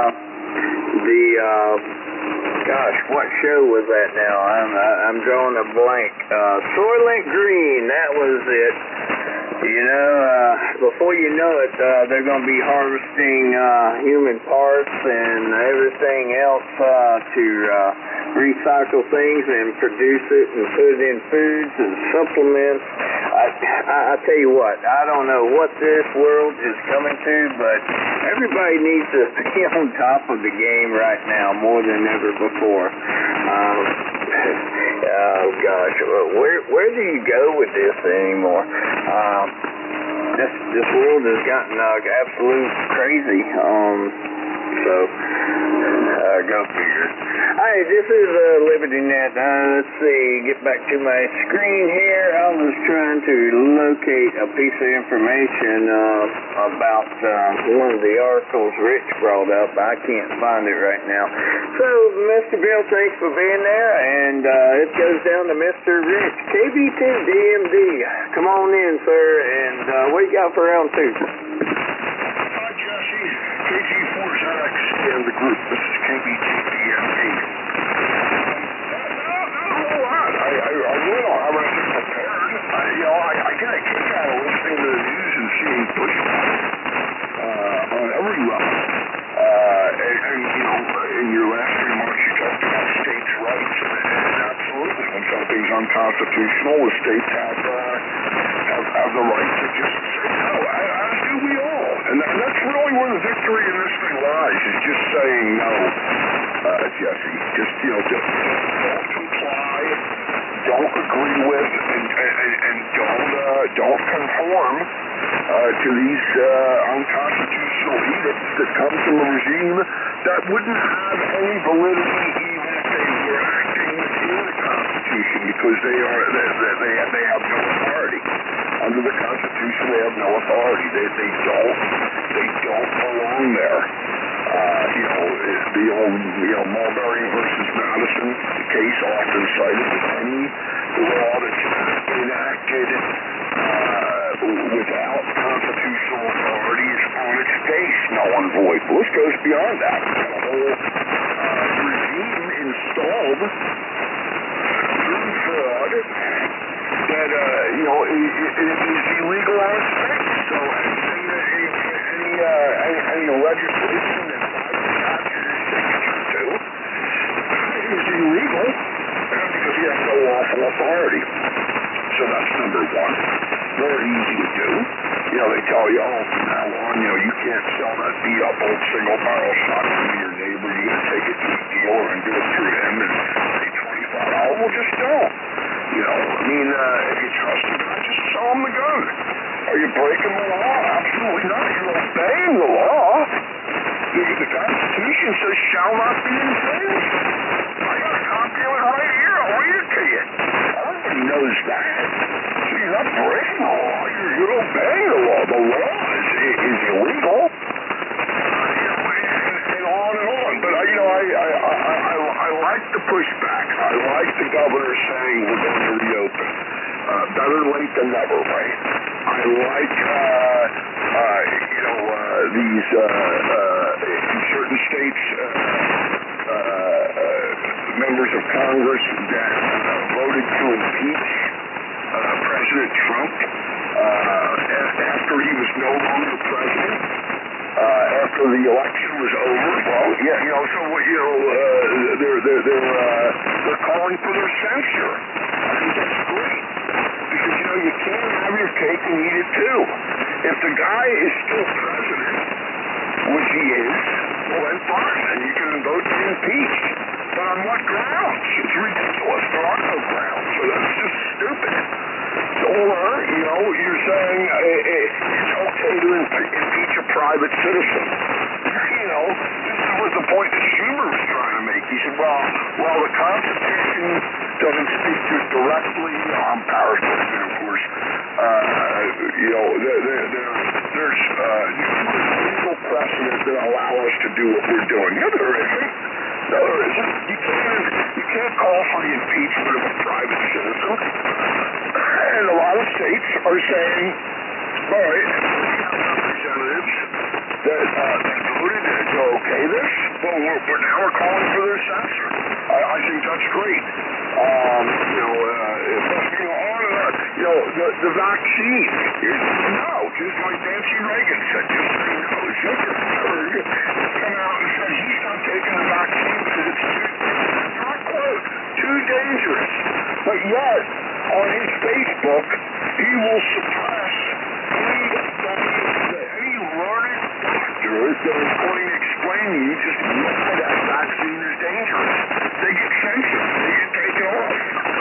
gosh, what show was that now? I'm drawing a blank. Soylent Green, that was it. You know, before you know it, they're going to be harvesting human parts and everything else to recycle things and produce it and put it in foods and supplements. I tell you what, I don't know what this world is coming to, but everybody needs to be on top of the game right now more than ever before. Oh gosh, where do you go with this anymore? This world has gotten absolute crazy. Go figure. Hey, this is LibertyNet. Let's see, get back to my screen here. I was trying to locate a piece of information about one of the articles Rich brought up. I can't find it right now. So, Mr. Bill, thanks for being there, and it goes down to Mr. Rich. KB2DMD, come on in, sir, and what you got for round two? Hi, Jesse. KG4ZX and the group. This is KBGPMP. Not a whole lot. I really don't have anything prepared. I get a kick out of listening to the news and seeing pushback on every level. In your last remarks, you talked about states' rights, and absolutely, when something's unconstitutional, the states have the right to just say no, as do we all. And that's really where the victory in this thing lies, is just saying no, Jesse. Just don't comply, don't agree with, and don't conform to these unconstitutional edicts that come from a regime that wouldn't have any validity even if they were acting within the Constitution, because they have no authority. Under the Constitution, they have no authority. They don't belong there. The old Marbury versus Madison case, often cited, that any law that's enacted without constitutional authority is on its face null and void. Well, this goes beyond that. The whole regime installed through fraud that it is illegal on its face. So any legislation that Biden has his signature to is illegal because he has no lawful authority. So that's number one. Very easy to do. They tell you, from now on, you can't sell that beat-up old single-barrel shotgun to your neighbor. You got to take it to the dealer and do it through him and pay $25. Well, just don't. If you trust him, just sell him the gun. Are you breaking the law? Absolutely not. You're obeying the law. The Constitution says shall not be infringed. I got a copy of it right here. I'll read it to you. Everybody knows that. So you're not breaking the law. You're obeying the law. The law is illegal. And on and on. But I like the pushback. I like the governor saying we're going to reopen. Better late than never, right? I like these in certain states members of Congress that voted to impeach President Trump after he was no longer president, after the election was over. Well, they're calling for their censure. I think that's great, because you can't have your cake and eat it too. If the guy is still president, which he is, well then fine, and you can vote to impeach. But on what grounds? It's ridiculous. There are no grounds, so that's just stupid. Or, you're saying it's okay to impeach a private citizen. This was the point that Schumer was trying to make. He said, well, the Constitution doesn't speak to it directly. I'm paraphrasing, of course. There's legal precedent that allow us to do what we're doing. No, there isn't. No, there isn't. You can't call for the impeachment of a private citizen. And a lot of states are saying, all right, we have representatives that voted to okay this, but now we're calling for their censure. I think that's great. On and on. The vaccine. No, just like Nancy Reagan said, just say no. Zuckerberg come out and said he's not taking the vaccine because it's too dangerous. But yet, on his Facebook, he will suppress any learned doctor that is going to explain to you just why that vaccine is dangerous. They get censored. They get taken off.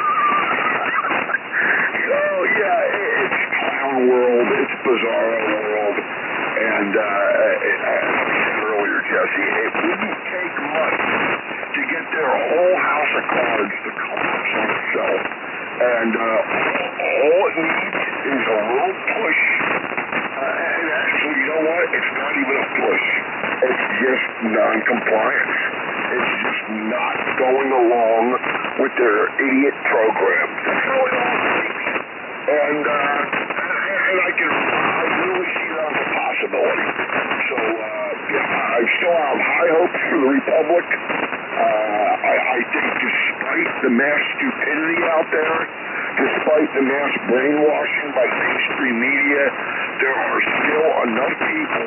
It's clown world. It's bizarro world. And as I said earlier, Jesse, it wouldn't take much to get their whole house of cards to collapse on itself. And all it needs is a little push. And actually, you know what? It's not even a push. It's just non-compliance. It's just not going along with their idiot program. That's all it all takes. And I really see that as a possibility. So, I still have high hopes for the Republic. I think despite the mass stupidity out there, despite the mass brainwashing by mainstream media, there are still enough people,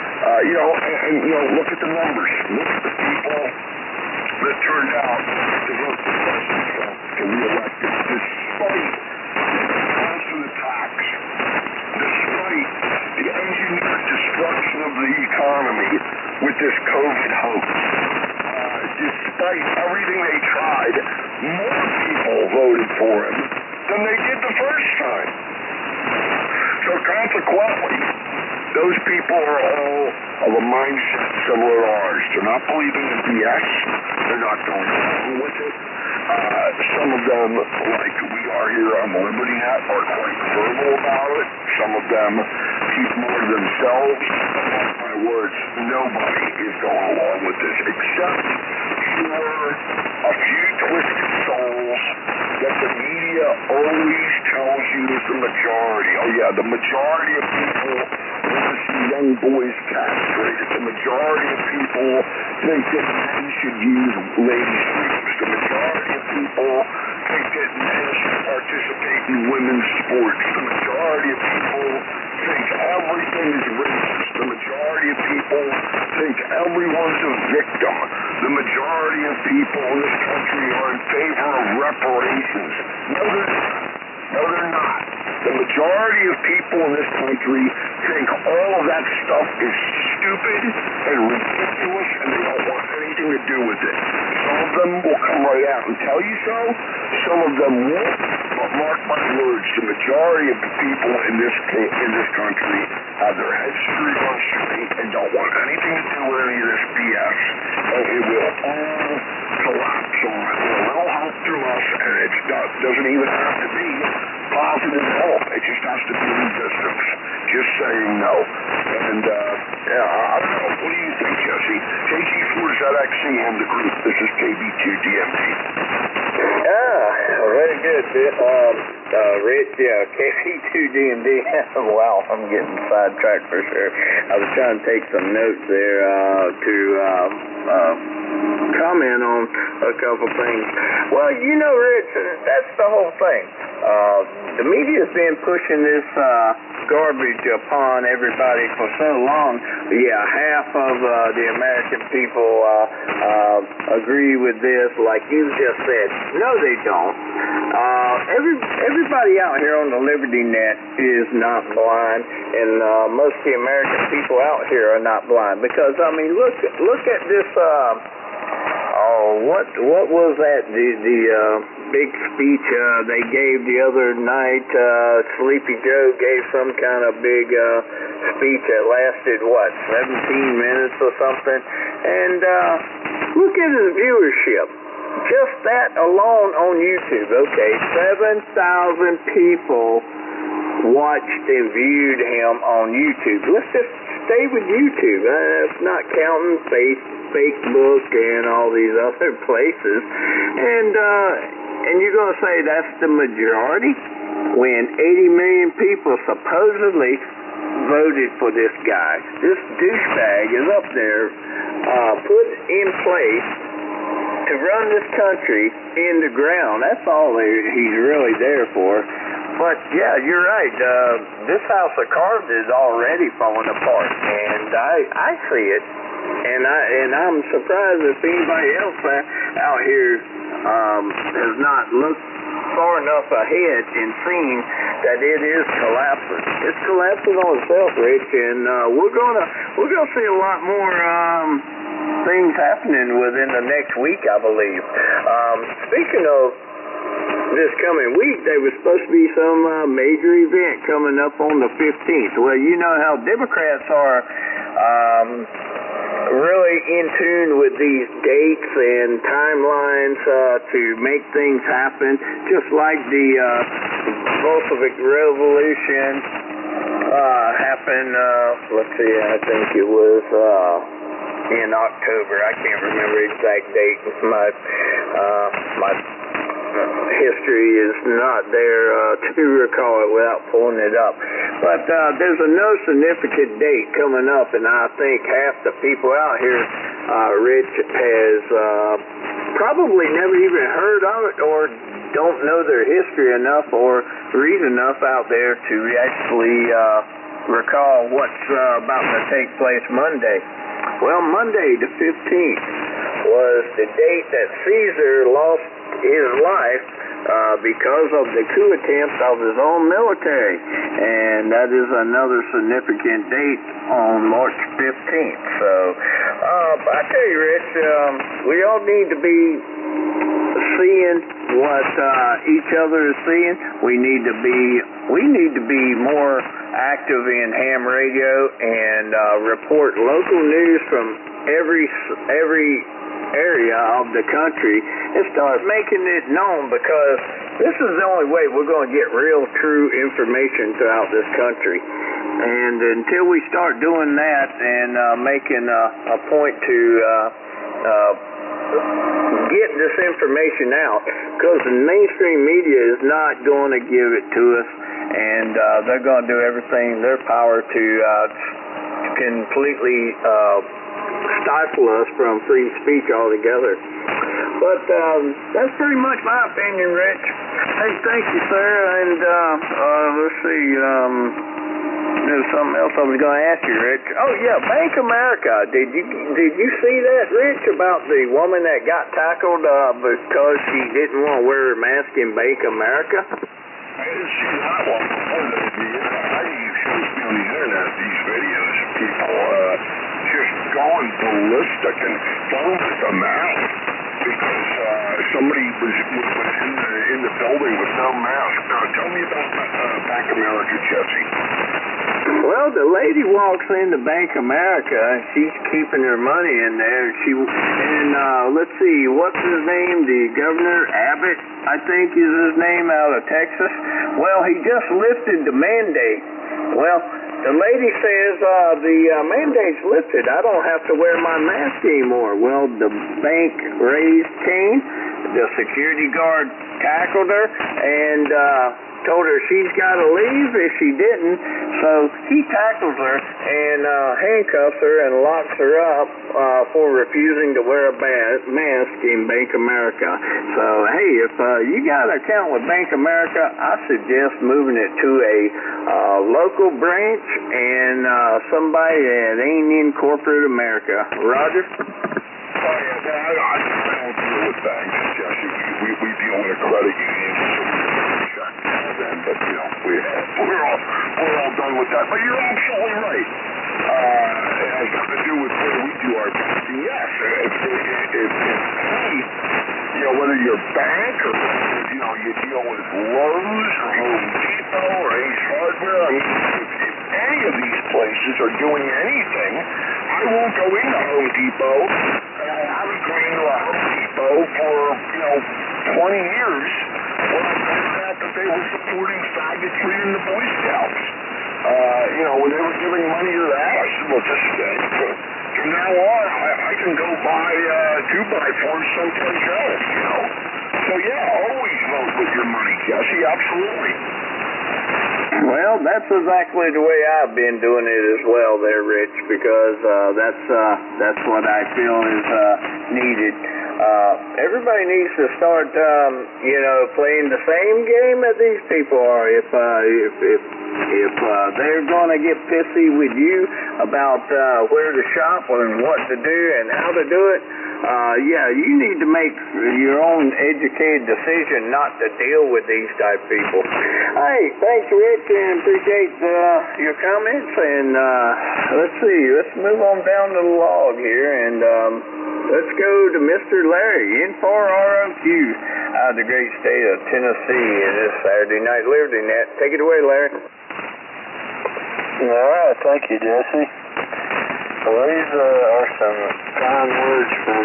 look at the numbers. Look at the people that turned out to vote for President Trump to re-elect him, despite the constant attacks, despite the engineered destruction of the economy with this COVID hoax. Despite everything they tried, more people voted for him than they did the first time. So consequently, those people are all of a mindset similar to ours. They're not believing in BS. They're not going along with it. Some of them, like we are here on the Liberty Net, are quite verbal about it. Some of them keep more to themselves. Mark my words, nobody is going along with this except for a few twisted souls that the media always tells you is the majority. Oh yeah, the majority of people want to see young boys castrated. The majority of people think that men should use ladies' sleeves. The majority of people think that men should participate in women's sports. The majority of people think everything is racist. The majority of people think everyone's a victim. The majority of people in this country are in favor of reparations. No, they're not. The majority of people in this country think all of that stuff is stupid and ridiculous, and they don't want anything to do with it. Some of them will come right out and tell you so. Some of them won't. But mark my words, the majority of the people in this country have their heads screwed on straight and don't want anything to do with any of this BS. And it will all collapse on it. A little help through us, and it doesn't even have to be positive help. It just has to be resistance. Just saying no. And, I don't know. What do you think, Jesse? KG4ZXC and the group. This is KB2DMD. Very good. Rich, KB2DMD. Wow, I'm getting sidetracked for sure. I was trying to take some notes there to comment on a couple things. Well, Rich, that's the whole thing. The media's been pushing this garbage upon everybody for so long. Yeah, half of the American people agree with this, like you just said. No, they don't. Everybody out here on the Liberty Net is not blind, and most of the American people out here are not blind. Because look at this. What was that? The big speech they gave the other night. Sleepy Joe gave some kind of big speech that lasted 17 minutes or something. And look at his viewership. Just that alone on YouTube. Okay, 7,000 people watched and viewed him on YouTube. Let's just stay with YouTube. That's not counting Facebook and all these other places. And you're going to say that's the majority when 80 million people supposedly voted for this guy. This douchebag is up there put in place to run this country in the ground. That's all he's really there for. But yeah, you're right. This house of cards is already falling apart, and I see it. And I'm surprised if anybody else out here has not looked far enough ahead and seen that it is collapsing. It's collapsing on itself, Rich, and we're gonna see a lot more things happening within the next week, I believe. Speaking of this coming week, there was supposed to be some major event coming up on the 15th. Well, you know how Democrats are really in tune with these dates and timelines to make things happen, just like the Bolshevik Revolution happened, let's see, I think it was in October. I can't remember the exact date. My history is not there to recall it without pulling it up. But there's a no significant date coming up, and I think half the people out here, Rich, has probably never even heard of it or don't know their history enough or read enough out there to actually recall what's about to take place Monday. Well, Monday the 15th was the date that Caesar lost his life because of the coup attempt of his own military, and that is another significant date on March 15th. So, I tell you, Rich, we all need to be seeing what each other is seeing. We need to be more active in ham radio and report local news from every area of the country and start making it known, because this is the only way we're going to get real, true information throughout this country. And until we start doing that and making a point to get this information out, because the mainstream media is not going to give it to us, and they're going to do everything in their power to completely stifle us from free speech altogether. But that's pretty much my opinion, Rich. Hey, thank you, sir. And let's see. There's something else I was going to ask you, Rich. Oh yeah, Bank America. Did you see that, Rich, about the woman that got tackled because she didn't want to wear her mask in Bank America? I didn't see that one before that. It shows me on the internet these videos of people just going ballistic and foaming at the mouth because somebody was in the building with no mask. Now, tell me about Bank America, Jesse. Well, the lady walks into Bank America, and she's keeping her money in there. Let's see, what's his name? The Governor Abbott, I think is his name, out of Texas. Well, he just lifted the mandate. Well, the lady says the mandate's lifted. I don't have to wear my mask anymore. Well, the bank raised Cain. The security guard tackled her and told her she's got to leave if she didn't. So he tackles her and handcuffs her and locks her up for refusing to wear a mask in Bank America. So, hey, if you got an account with Bank America, I suggest moving it to a local branch and somebody that ain't in corporate America. Roger? Oh, yeah, well, I don't deal with banks, Jesse. We deal with a credit union, so we check them, but, you know, we're all done with that. But you're absolutely right. It has nothing to do with where we do our banking. Yes, if you know, whether you're a bank or, you know, you deal with Lowe's or Home Depot or Ace Hardware, I mean, if any of these places are doing anything, I won't go into Home Depot. I haven't gone into a Home Depot for, 20 years when I found out that they were supporting faggotry in the Boy Scouts. When they were giving money to that, I said, well, just from now on, I can go buy 2x4s someplace else, So, yeah, always vote with your money, Jesse, absolutely. Well, that's exactly the way I've been doing it as well there, Rich, because that's what I feel is needed. Everybody needs to start, playing the same game that these people are. If they're going to get pissy with you about where to shop and what to do and how to do it, you need to make your own educated decision not to deal with these type people. Hey, thanks, Rich, and appreciate your comments. And let's move on down to the log here, and let's go to Mr. Larry in for ROQ out of the great state of Tennessee. It is Saturday Night Liberty Net. Take it away, Larry. All right, thank you, Jesse. Well, these are some kind words from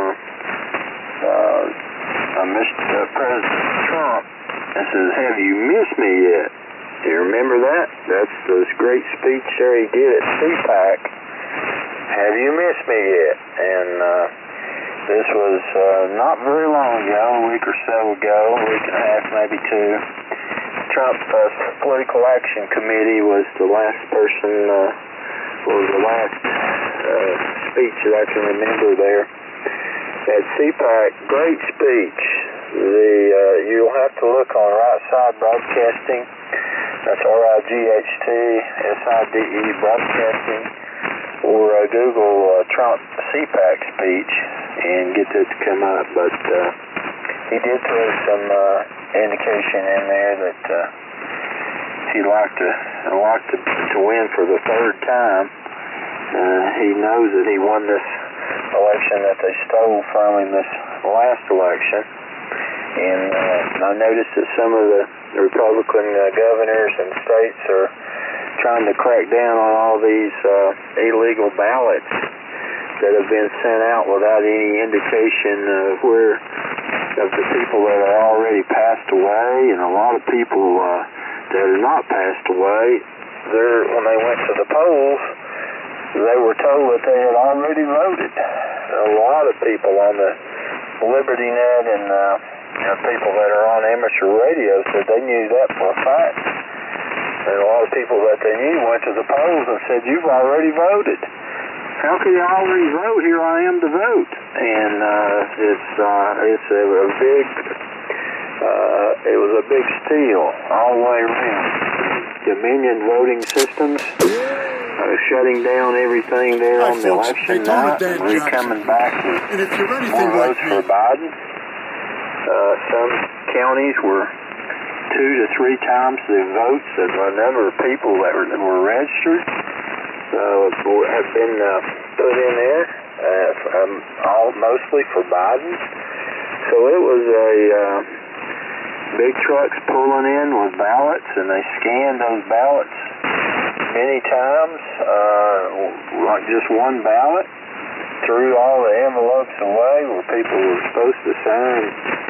Mr. President Trump. It says, "Have you missed me yet?" Do you remember that? That's this great speech there he did at CPAC. Have you missed me yet? And this was not very long ago, a week or so ago, a week and a half, maybe two. Trump Political Action Committee was the last person, or the last speech that I can remember there. At CPAC, great speech. You'll have to look on Right Side Broadcasting. That's RIGHTSIDE Broadcasting, or Google Trump CPAC speech and get that to come up. But he did throw some indication in there that he'd like to win for the third time. He knows that he won this election that they stole from him this last election. And I noticed that some of the Republican governors and states are trying to crack down on all these illegal ballots that have been sent out without any indication of the people that are already passed away, and a lot of people that are not passed away, when they went to the polls, they were told that they had already voted. A lot of people on the Liberty Net and people that are on amateur radio said they knew that for a fact. And a lot of people that they knew went to the polls and said, "You've already voted. How can you already vote? Here I am to vote." And it was a big steal all the way around. Dominion voting systems shutting down everything there on the election night, and we're coming back with more votes for Biden. Some counties were 2 to 3 times the votes of the number of people that were registered. Have been put in there, mostly for Biden. So it was big trucks pulling in with ballots, and they scanned those ballots many times, like just one ballot, threw all the envelopes away where people were supposed to sign,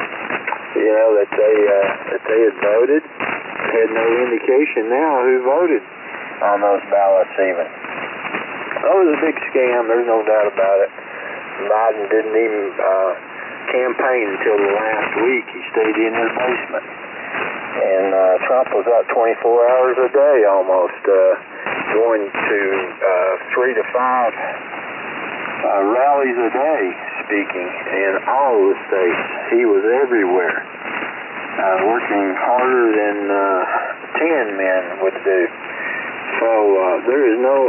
that they had voted. Had no indication now who voted on those ballots even. It was a big scam, there's no doubt about it. Biden didn't even campaign until the last week. He stayed in his basement. And Trump was out 24 hours a day almost, going to 3 to 5 rallies a day, speaking in all the states. He was everywhere, working harder than 10 men would do. So there is no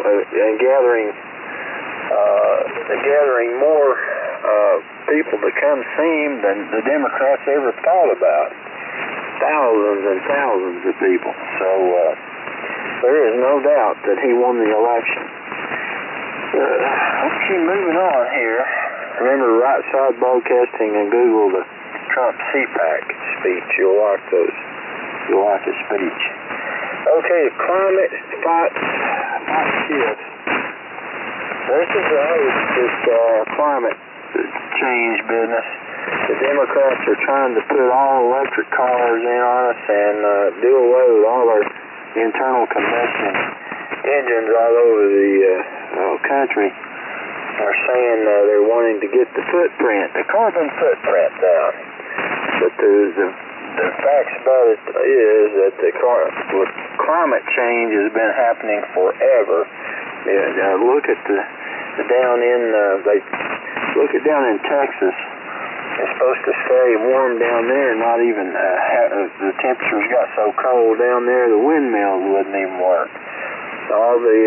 gathering more people to come see him than the Democrats ever thought about. Thousands and thousands of people. So there is no doubt that he won the election. Let's keep moving on here. Remember, Right Side Broadcasting and Google the Trump CPAC speech. You'll like those. You'll like the speech. Okay, climate fight shifts. This is this climate change business. The Democrats are trying to put all electric cars in on us and do away with all our internal combustion engines all over the country. They're saying they're wanting to get the carbon footprint down. But the facts about it is that the climate change has been happening forever. Look at down in Texas. It's supposed to stay warm down there, not even the temperatures got so cold down there the windmills wouldn't even work. All the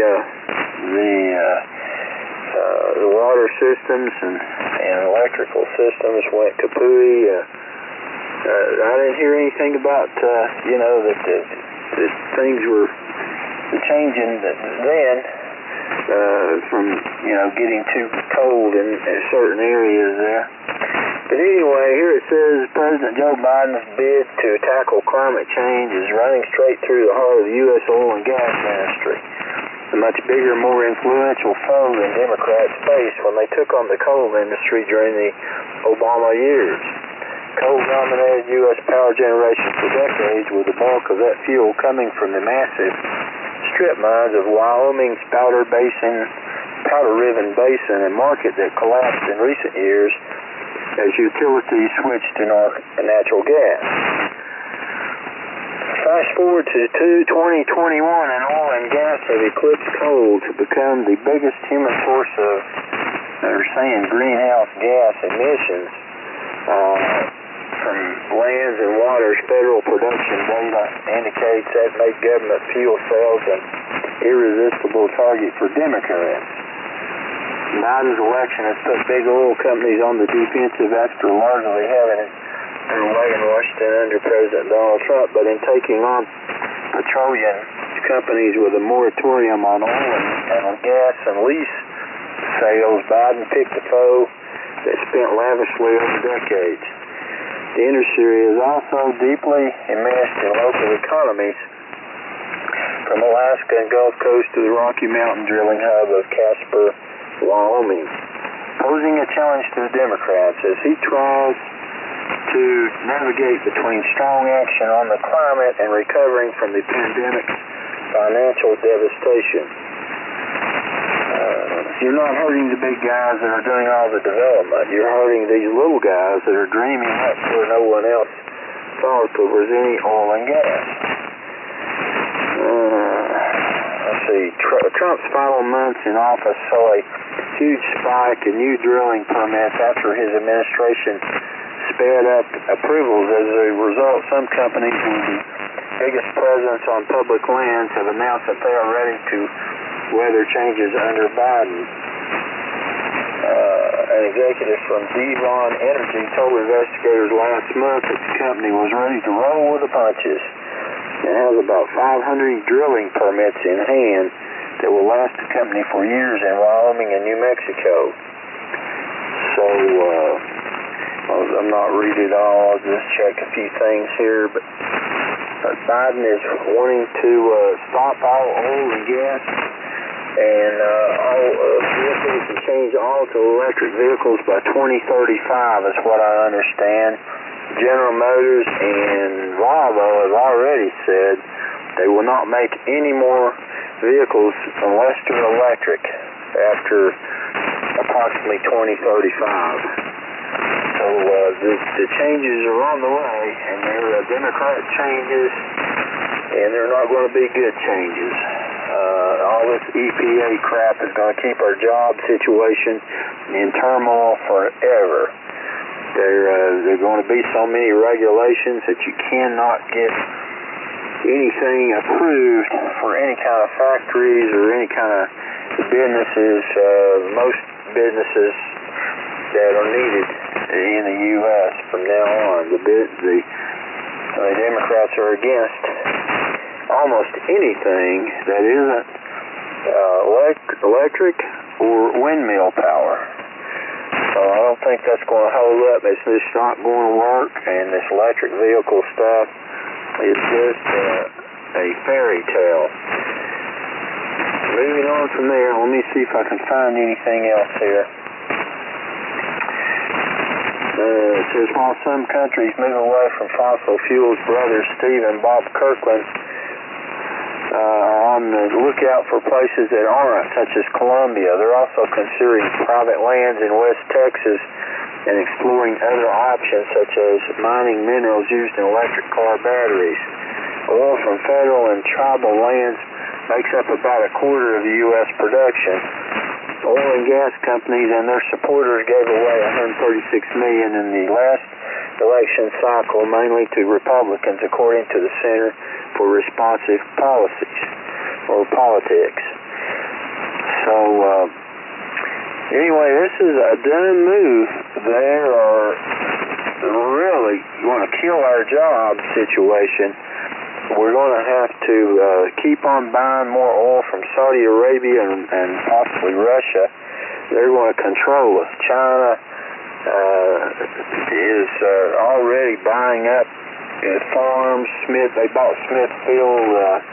water systems and electrical systems went kapooey. I didn't hear anything about that things were changing then from getting too cold in certain areas there. But anyway, here it says President Joe Biden's bid to tackle climate change is running straight through the heart of the U.S. oil and gas industry. A much bigger, more influential foe than Democrats faced when they took on the coal industry during the Obama years. Coal dominated U.S. power generation for decades, with the bulk of that fuel coming from the massive strip mines of Wyoming's Powder River Basin, a market that collapsed in recent years as utilities switched to natural gas. Flash forward to 2021, and oil and gas have eclipsed coal to become the biggest human source of, they're saying, greenhouse gas emissions from lands and waters. Federal production data indicates that make government fuel sales an irresistible target for Democrats. Biden's election has put big oil companies on the defensive after largely having it their way in Washington under President Donald Trump, but in taking on petroleum companies with a moratorium on oil and gas and lease sales, Biden picked a foe that spent lavishly over decades. The industry is also deeply enmeshed in local economies, from Alaska and Gulf Coast to the Rocky Mountain drilling hub of Casper, Wyoming, posing a challenge to the Democrats as he tries to navigate between strong action on the climate and recovering from the pandemic's financial devastation. You're not hurting the big guys that are doing all the development. You're hurting these little guys that are dreaming up where no one else thought there was any oil and gas. Let's see. Trump's final months in office saw a huge spike in new drilling permits after his administration sped up approvals. As a result, some companies with the biggest presence on public lands have announced that they are ready to weather changes under Biden. An executive from Devon Energy told investigators last month that the company was ready to roll with the punches and has about 500 drilling permits in hand that will last the company for years in Wyoming and New Mexico. So, I'm not reading it all. I'll just check a few things here. But Biden is wanting to stop all oil and gas and all vehicles and change all to electric vehicles by 2035 is what I understand. General Motors and Volvo have already said they will not make any more vehicles unless they're electric after approximately 2035. So the changes are on the way, and they're Democrat changes, and they're not going to be good changes. All this EPA crap is going to keep our job situation in turmoil forever. There are going to be so many regulations that you cannot get anything approved for any kind of factories or any kind of businesses. Most businesses that are needed in the U.S. from now on. The Democrats are against almost anything that isn't electric or windmill power. So I don't think that's going to hold up. It's just not going to work, and this electric vehicle stuff is just a fairy tale. Moving on from there, let me see if I can find anything else here. It says, while some countries move away from fossil fuels, brothers Steve and Bob Kirkland are on the lookout for places that aren't, such as Colombia. They're also considering private lands in West Texas and exploring other options, such as mining minerals used in electric car batteries. Oil from federal and tribal lands makes up about a quarter of the U.S. production. Oil and gas companies and their supporters gave away $136 million in the last election cycle, mainly to Republicans, according to the Center for Responsive Policies, or Politics. So, anyway, this is a dumb move. They are really going to kill our job situation. We're going to have to keep on buying more oil from Saudi Arabia and possibly Russia. They're going to control us. China is already buying up farms. They bought Smithfield.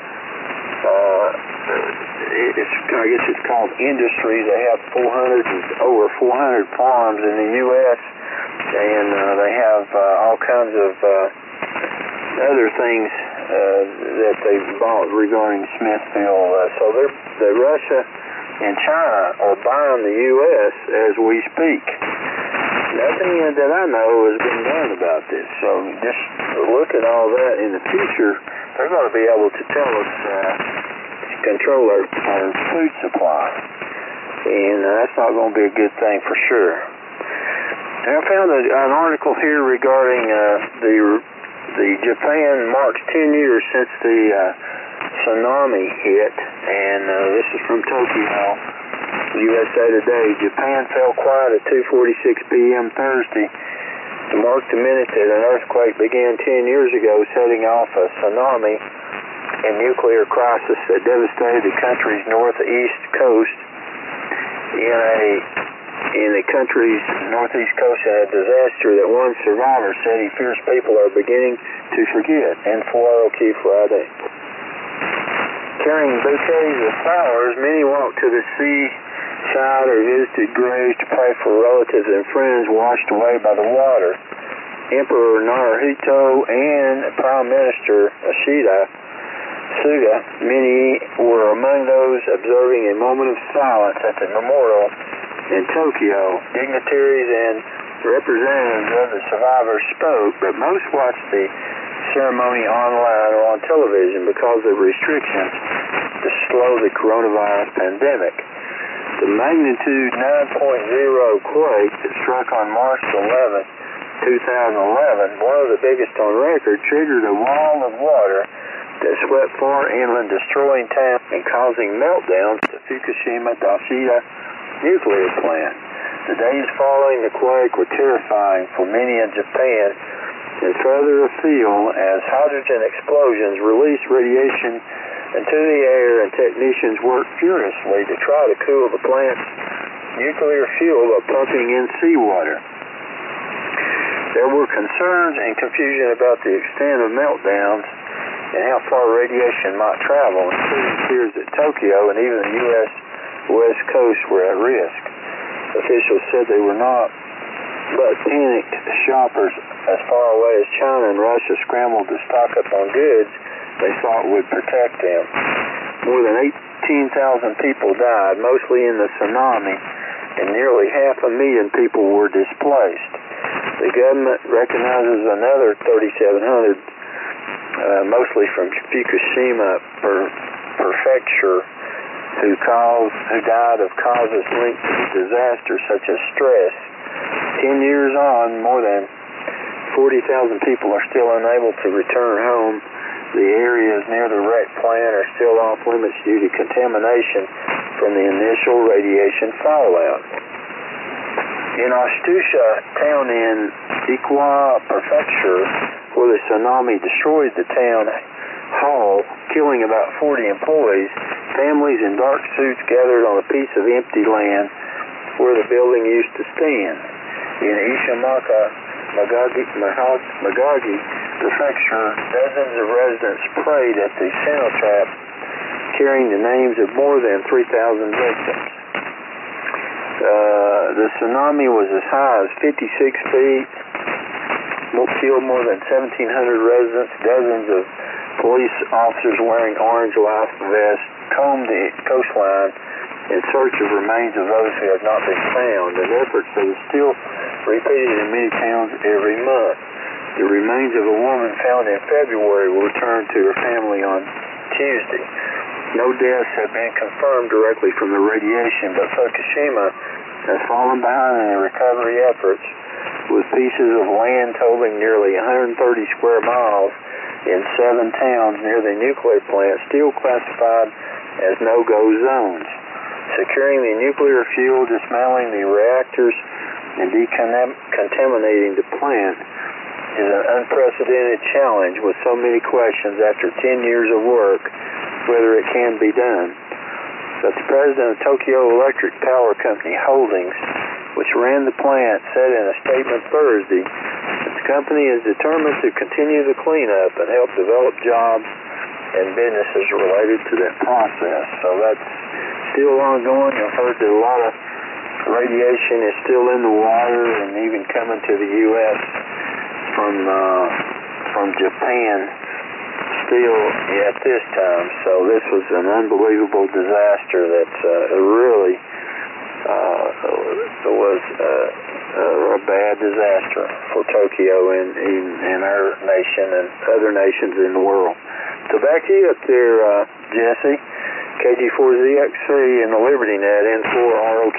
I guess it's called Industries. They have over 400 farms in the U.S. and they have all kinds of other things that they bought regarding Smithfield. So the Russia and China are buying the U.S. as we speak. nothing that I know has been done about this. So just look at all that in the future. They're going to be able to tell us, control our food supply. And that's not going to be a good thing for sure. I found an article here regarding the Japan marks 10 years since the tsunami hit, and this is from Tokyo, USA Today. Japan fell quiet at 2:46 p.m. Thursday to mark the minute that an earthquake began 10 years ago, setting off a tsunami and nuclear crisis that devastated the country's northeast coast. In the country's northeast coast, a disaster that one survivor said he fears people are beginning to forget. And Key Friday. Carrying bouquets of flowers, many walked to the seaside or visited graves to pray for relatives and friends washed away by the water. Emperor Naruhito and Prime Minister Suga, many were among those observing a moment of silence at the memorial in Tokyo. Dignitaries and representatives of the survivors spoke, but most watched the ceremony online or on television because of restrictions to slow the coronavirus pandemic. The magnitude 9.0 quake that struck on March 11, 2011, one of the biggest on record, triggered a wall of water that swept far inland, destroying towns and causing meltdowns at the Fukushima Daiichi nuclear plant. The days following the quake were terrifying for many in Japan and further afield as hydrogen explosions released radiation into the air and technicians worked furiously to try to cool the plant's nuclear fuel by pumping in seawater. There were concerns and confusion about the extent of meltdowns and how far radiation might travel, including fears that Tokyo and even the U.S. West Coast were at risk. Officials said they were not, but panicked shoppers as far away as China and Russia scrambled to stock up on goods they thought would protect them. More than 18,000 people died, mostly in the tsunami, and nearly 500,000 people were displaced. The government recognizes another 3,700, mostly from Fukushima Prefecture, who died of causes linked to the disaster, such as stress. 10 years on, more than 40,000 people are still unable to return home. The areas near the wrecked plant are still off limits due to contamination from the initial radiation fallout. In Ashtusha town in Ikwa Prefecture, where the tsunami destroyed the town hall, killing about 40 employees, families in dark suits gathered on a piece of empty land where the building used to stand. In Ishimaka Magagi Prefecture, dozens of residents prayed at the cenotaph, carrying the names of more than 3,000 victims. The tsunami was as high as 56 feet, killed more than 1,700 residents. Dozens of police officers wearing orange life vests combed the coastline in search of remains of those who have not been found. An effort that is still repeated in many towns every month. The remains of a woman found in February will return to her family on Tuesday. No deaths have been confirmed directly from the radiation, but Fukushima has fallen behind in the recovery efforts, with pieces of land totaling nearly 130 square miles in 7 towns near the nuclear plant still classified as no-go zones. Securing the nuclear fuel, dismantling the reactors, and decontaminating the plant is an unprecedented challenge with so many questions after 10 years of work whether it can be done. But the president of Tokyo Electric Power Company Holdings, which ran the plant, said in a statement Thursday that the company is determined to continue the cleanup and help develop jobs and businesses related to that process. So that's still ongoing. I've heard that a lot of radiation is still in the water and even coming to the U.S. from Japan still at this time. So this was an unbelievable disaster that's really was a bad disaster for Tokyo in our nation and other nations in the world. So back to you up there, Jesse. KG4ZXC and the Liberty Net N4ROQ.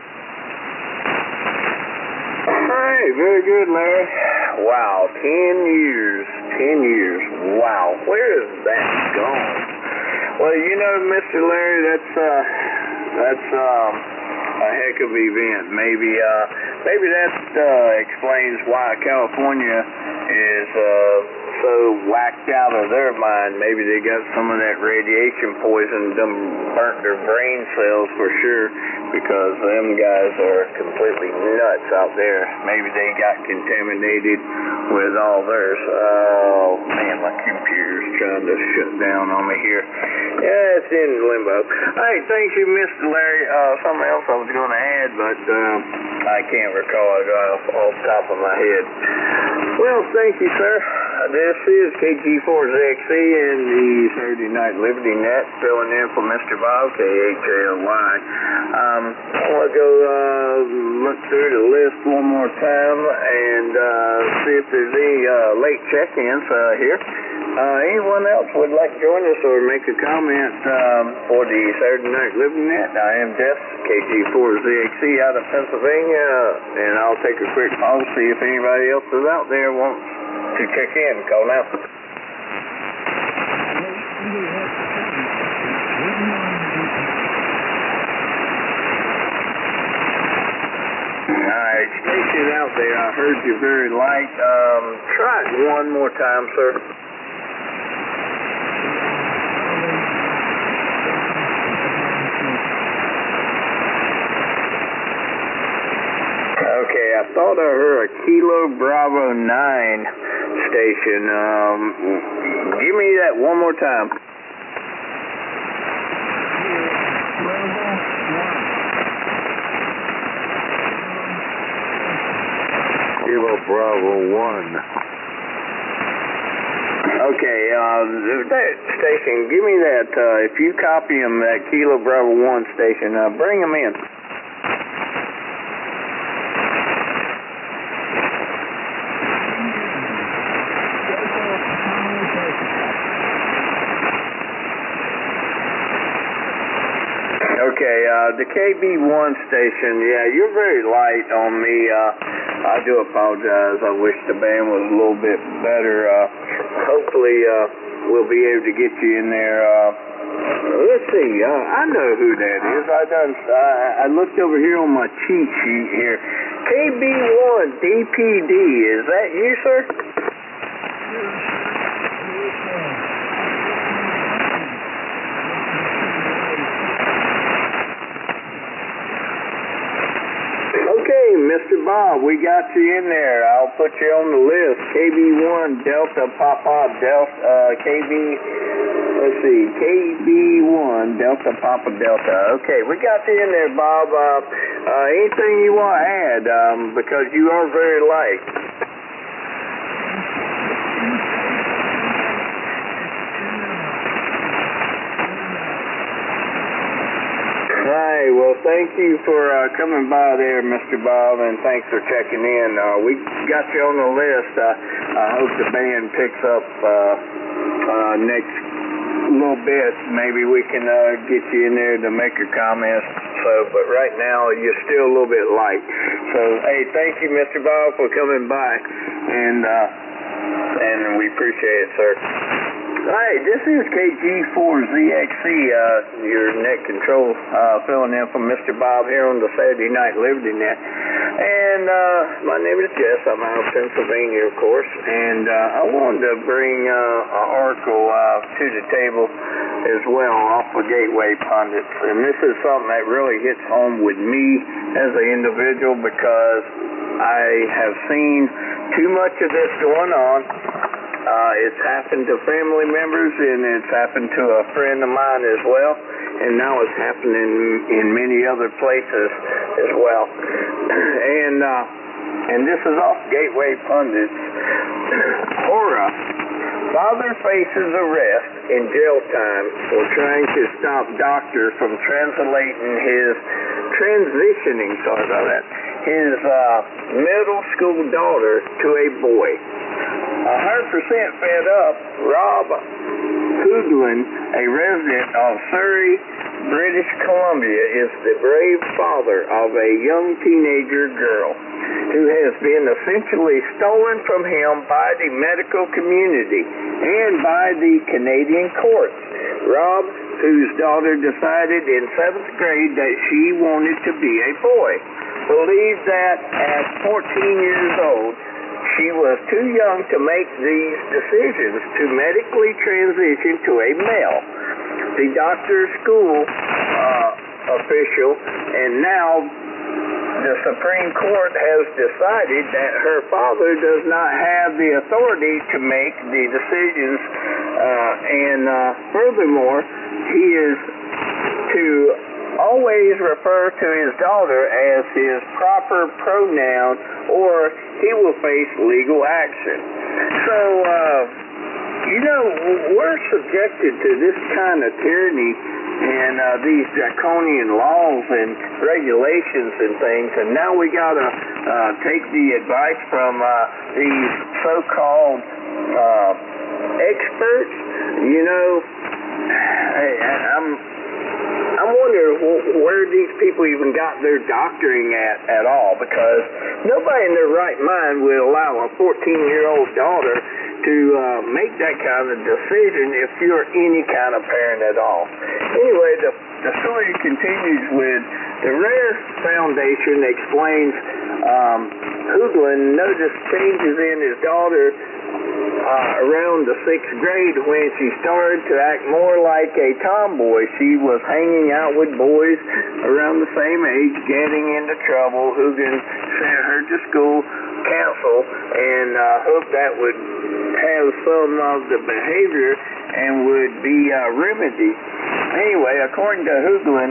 Hey, very good, Larry. Wow, 10 years. 10 years. Wow, where is that gone? Well, you know, Mr. Larry, that's a heck of an event. Maybe that explains why California is so whacked out of their mind. Maybe they got some of that radiation poison, them burnt their brain cells for sure, because them guys are completely nuts out there. Maybe they got contaminated with all theirs. Oh man, my computer's trying to shut down on me here. Yeah, it's in limbo. Hey, thank you, Mr. Larry. Something else I was going to add, but I can't recall it off the top of my head. Well, thank you, sir. This is KG4ZXC and the Saturday Night Liberty Net, filling in for Mr. Bob, KHLY. I want to go look through the list one more time and see if there's any late check-ins here. Anyone else would like to join us or make a comment for the Saturday Night Liberty Net? I am Jess, KG4ZXC out of Pennsylvania, and I'll take a quick pause to see if anybody else is out there wants to check in. Call now. Alright, station out there, I heard you very light. Try it one more time, sir. Okay, I thought I heard a Kilo Bravo 9 station. Give me that one more time. Kilo Bravo 1. Okay, that station, give me that, if you copy them, that Kilo Bravo 1 station, bring them in. Okay, the KB1 station, yeah, you're very light on me. I do apologize. I wish the band was a little bit better. Hopefully, we'll be able to get you in there. Let's see, I know who that is. I looked over here on my cheat sheet here. KB1 DPD, is that you, sir? Mr. Bob, we got you in there. I'll put you on the list. KB1 Delta Papa Delta KB1 Delta Papa Delta. Okay, we got you in there, Bob. Anything you want to add? Because you are very light. Hey, well, thank you for coming by there, Mr. Bob, and thanks for checking in. We got you on the list. I hope the band picks up next little bit. Maybe we can get you in there to make a comment. But right now, you're still a little bit light. So, hey, thank you, Mr. Bob, for coming by, and we appreciate it, sir. Hey, this is KG4ZXC, your net control, filling in for Mr. Bob here on the Saturday Night Liberty Net. And my name is Jess. I'm out of Pennsylvania, of course. And I wanted to bring an article to the table as well off of Gateway Pundits. And this is something that really hits home with me as an individual because I have seen too much of this going on. It's happened to family members, and it's happened to a friend of mine as well, and now it's happening in many other places as well. And this is off Gateway Pundits. Aura. Father faces arrest in jail time for trying to stop doctor from translating his transitioning, sorry about that, his middle school daughter to a boy. 100% fed up, Rob Hoogland, a resident of Surrey, British Columbia, is the brave father of a young teenager girl who has been essentially stolen from him by the medical community and by the Canadian courts. Rob, whose daughter decided in 7th grade that she wanted to be a boy, believed that at 14 years old, she was too young to make these decisions to medically transition to a male. The doctor's school official, and now the Supreme Court has decided that her father does not have the authority to make the decisions, and furthermore, he is to always refer to his daughter as his proper pronoun, or he will face legal action. So, we're subjected to this kind of tyranny and these draconian laws and regulations and things, and now we gotta take the advice from these so-called experts. I'm wondering where these people even got their doctoring at all, because nobody in their right mind would allow a 14-year-old daughter to make that kind of decision if you're any kind of parent at all. Anyway, the story continues with the Rare Foundation explains Hoogland noticed changes in his daughter around the 6th grade when she started to act more like a tomboy. She was hanging out with boys around the same age, getting into trouble. Hoogland sent her to school counsel and hoped that would have some of the behavior and would be remedied. Anyway, according to Hoogland,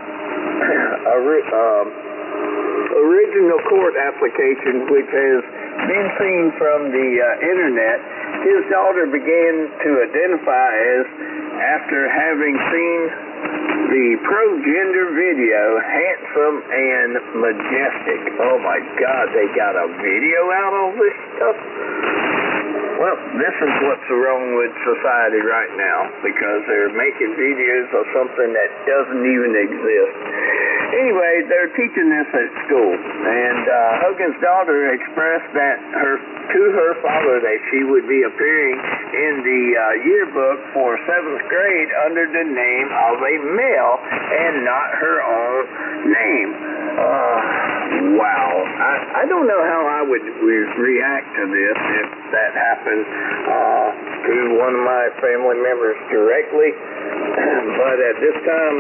original court application, which has been seen from the internet, his daughter began to identify as, after having seen the pro-gender video, handsome and majestic. Oh my God, they got a video out of this stuff? Well, this is what's wrong with society right now, because they're making videos of something that doesn't even exist. Anyway, they're teaching this at school, and Hogan's daughter expressed that to her father that she would be appearing in the yearbook for 7th grade under the name of a male and not her own name. Wow. I don't know how I would react to this if that happened to one of my family members directly, but at this time,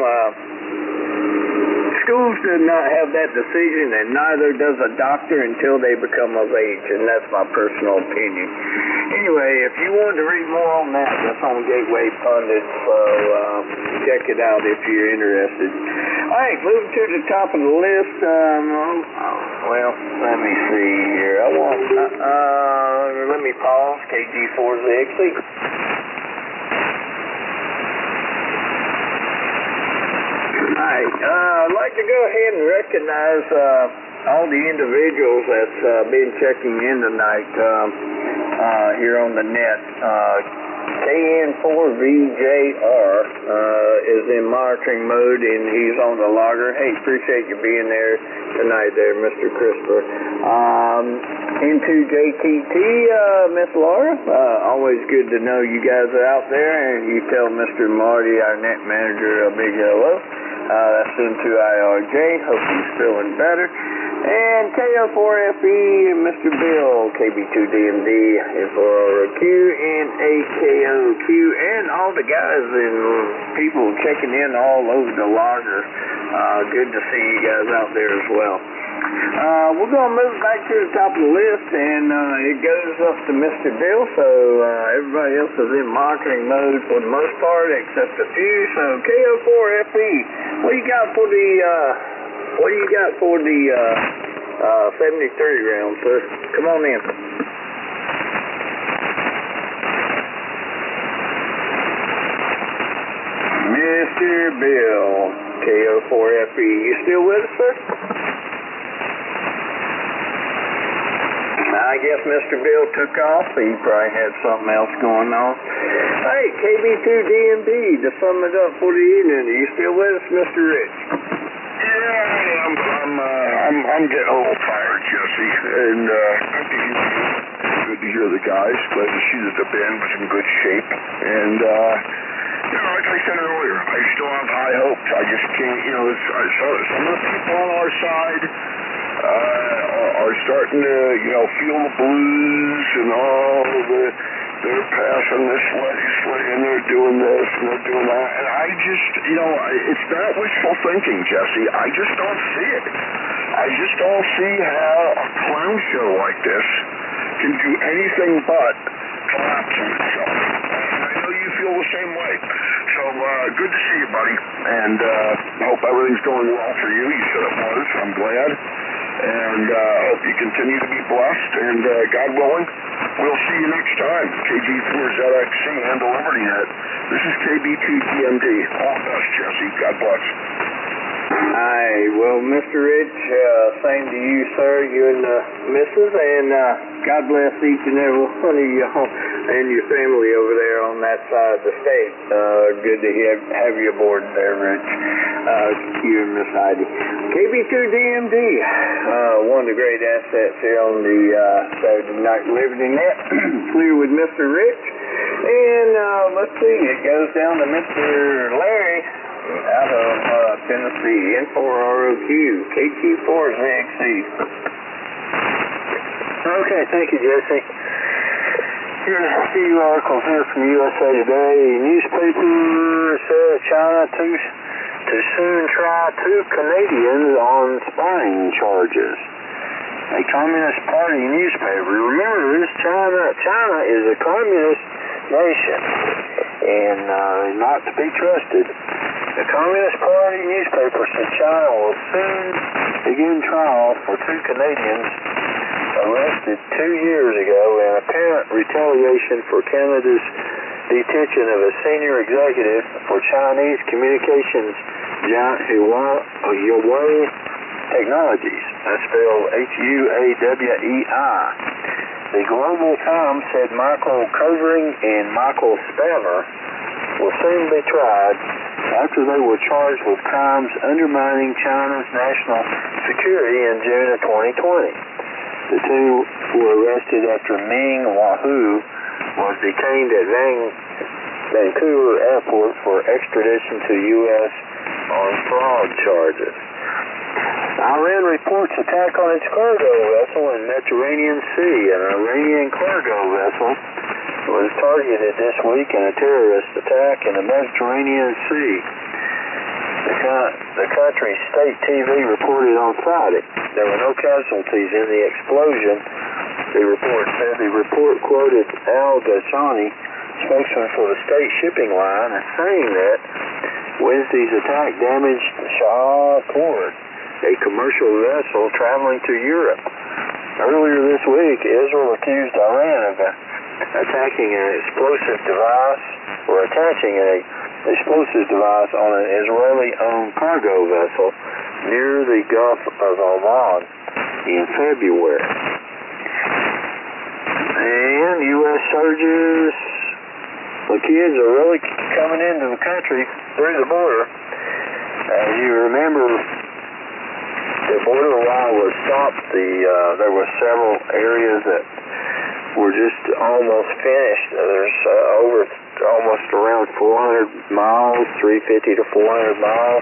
schools do not have that decision, and neither does a doctor until they become of age, and that's my personal opinion. Anyway, if you want to read more on that, that's on Gateway Pundit, so check it out if you're interested. All right, moving to the top of the list. Well, let me see here. Let me pause. KG4ZXC. Alright, I'd like to go ahead and recognize all the individuals that's been checking in tonight here on the net. KN4VJR is in monitoring mode, and he's on the logger. Hey, appreciate you being there tonight there, Mr. Crisper. Into JTT, Miss Laura, always good to know you guys are out there, and you tell Mr. Marty, our net manager, a big hello. That's into IRJ. Hope he's feeling better. And KO4FE and Mr. Bill, KB2DMD, N4ROQ, and AKOQ, and all the guys and people checking in all over the logger. Good to see you guys out there as well. We're going to move back to the top of the list, and it goes up to Mr. Bill, so everybody else is in monitoring mode for the most part, except a few. So KO4FE, what do you got for the 73 round, sir? Come on in. Mr. Bill. KO4FE. You still with us, sir? I guess Mr. Bill took off. He probably had something else going on. Hey, KB2DMD, to sum it up for the evening, are you still with us, Mr. Rich? Yeah, I am, but I'm getting a little tired, Jesse, and good to hear the guys. Glad to see that the band was in good shape, and like I said earlier, I still have high hopes. I just can't, some of the people on our side are starting to, feel the blues and all they're passing this legislation, and they're doing this and they're doing that, and I just, it's not wishful thinking, Jesse. I just don't see it. I just don't see how a clown show like this can do anything but collapse on itself. And I know you feel the same way. So, good to see you, buddy. And hope everything's going well for you. You said it was. I'm glad. And hope you continue to be blessed. And God willing, we'll see you next time. KG4ZXC and the Liberty Net. This is KB2DMD. All the best, Jesse. God bless. Hi, well, Mr. Rich, same to you, sir, you and the missus, and God bless each and every one of y'all and your family over there on that side of the state. Good to have you aboard there, Rich. You and Miss Heidi. KB2DMD, one of the great assets here on the Saturday Night Liberty Net. Clear with Mr. Rich. And let's see, it goes down to Mr. Larry out of Tennessee, N4ROQ, KG4ZXC. Okay, thank you, Jesse. Here's a few articles here from USA Today. Newspaper says China to soon try 2 Canadians on spying charges. A Communist Party newspaper. Remember this, China is a communist nation and not to be trusted. The Communist Party newspaper said China will soon begin trials for 2 Canadians arrested 2 years ago in apparent retaliation for Canada's detention of a senior executive for Chinese communications giant Huawei Technologies. That's spelled Huawei. The Global Times said Michael Covering and Michael Spavor will soon be tried after they were charged with crimes undermining China's national security in June of 2020. The two were arrested after Ming Wahoo was detained at Vancouver Airport for extradition to U.S. on fraud charges. Iran reports attack on its cargo vessel in Mediterranean Sea. An Iranian cargo vessel was targeted this week in a terrorist attack in the Mediterranean Sea. The country's state TV reported on Friday there were no casualties in the explosion. The report said the report quoted Al Ghashani, spokesman for the state shipping line, as saying that Wednesday's attack damaged Shah Port, a commercial vessel traveling to Europe. Earlier this week, Israel accused Iran of attaching an explosive device on an Israeli-owned cargo vessel near the Gulf of Oman in February. And U.S. surges, the kids are really coming into the country through the border. As you remember, the border wall was stopped. There were several areas that were just almost finished. There's almost around 400 miles, 350 to 400 miles.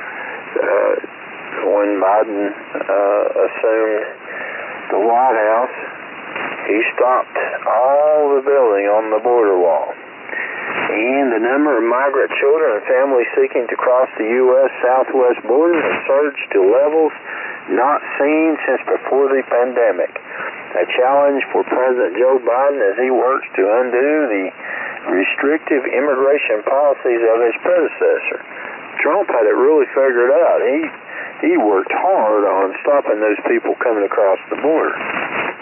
When Biden assumed the White House, he stopped all the building on the border wall. And the number of migrant children and families seeking to cross the U.S. southwest border has surged to levels not seen since before the pandemic. A challenge for President Joe Biden as he works to undo the restrictive immigration policies of his predecessor. Trump had it really figured out. He worked hard on stopping those people coming across the border.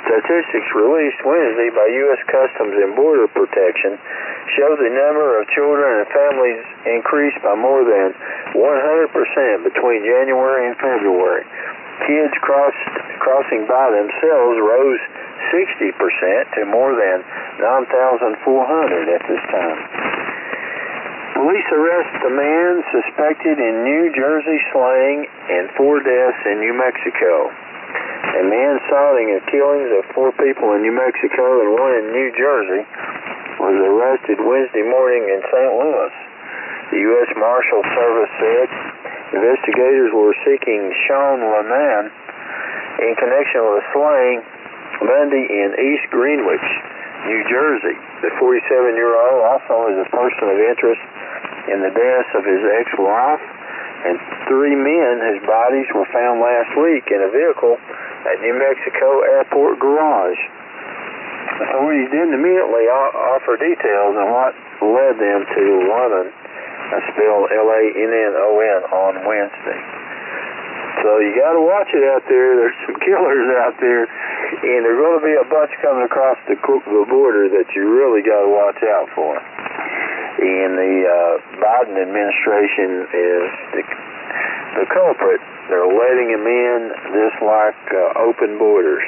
Statistics released Wednesday by U.S. Customs and Border Protection show the number of children and families increased by more than 100% between January and February. Kids crossing by themselves rose 60% to more than 9,400 at this time. Police arrest a man suspected in New Jersey slaying and 4 deaths in New Mexico. A man citing the killings of 4 people in New Mexico and 1 in New Jersey was arrested Wednesday morning in St. Louis. The U.S. Marshal Service said investigators were seeking Sean Leman in connection with a slaying Monday in East Greenwich, New Jersey. The 47-year-old also is a person of interest in the deaths of his ex-wife and 3 men whose bodies were found last week in a vehicle at New Mexico Airport garage. Authorities didn't immediately offer details on what led them to Lannon, spelled Lannon, on Wednesday. So you got to watch it out there. There's some killers out there, and there's going to be a bunch coming across the border that you really got to watch out for. And the Biden administration is the culprit. They're letting them in just like open borders.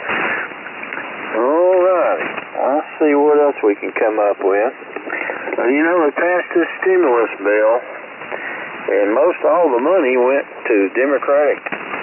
All right. Let's see what else we can come up with. We passed this stimulus bill, and most all the money went to Democratic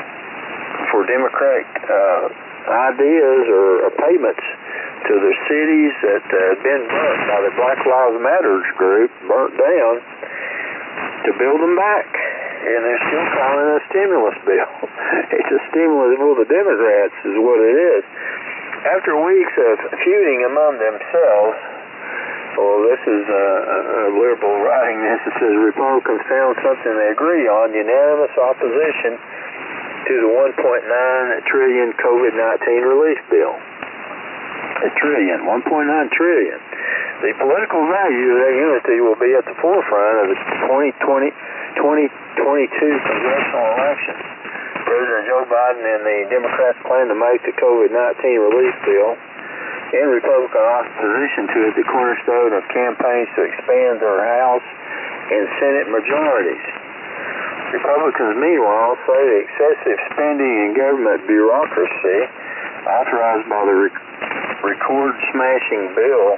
ideas or payments to the cities that had been burnt by the Black Lives Matter group, burnt down, to build them back. And they're still calling it a stimulus bill. It's a stimulus for the Democrats is what it is. After weeks of feuding among themselves, this is a liberal writing this. It says Republicans found something they agree on, unanimous opposition to the $1.9 trillion COVID-19 relief bill. $1.9 trillion. The political value of that unity will be at the forefront of the 2022 congressional elections. President Joe Biden and the Democrats plan to make the COVID-19 relief bill and Republican opposition to it the cornerstone of campaigns to expand their House and Senate majorities. Republicans, meanwhile, say the excessive spending and government bureaucracy authorized by the record-smashing bill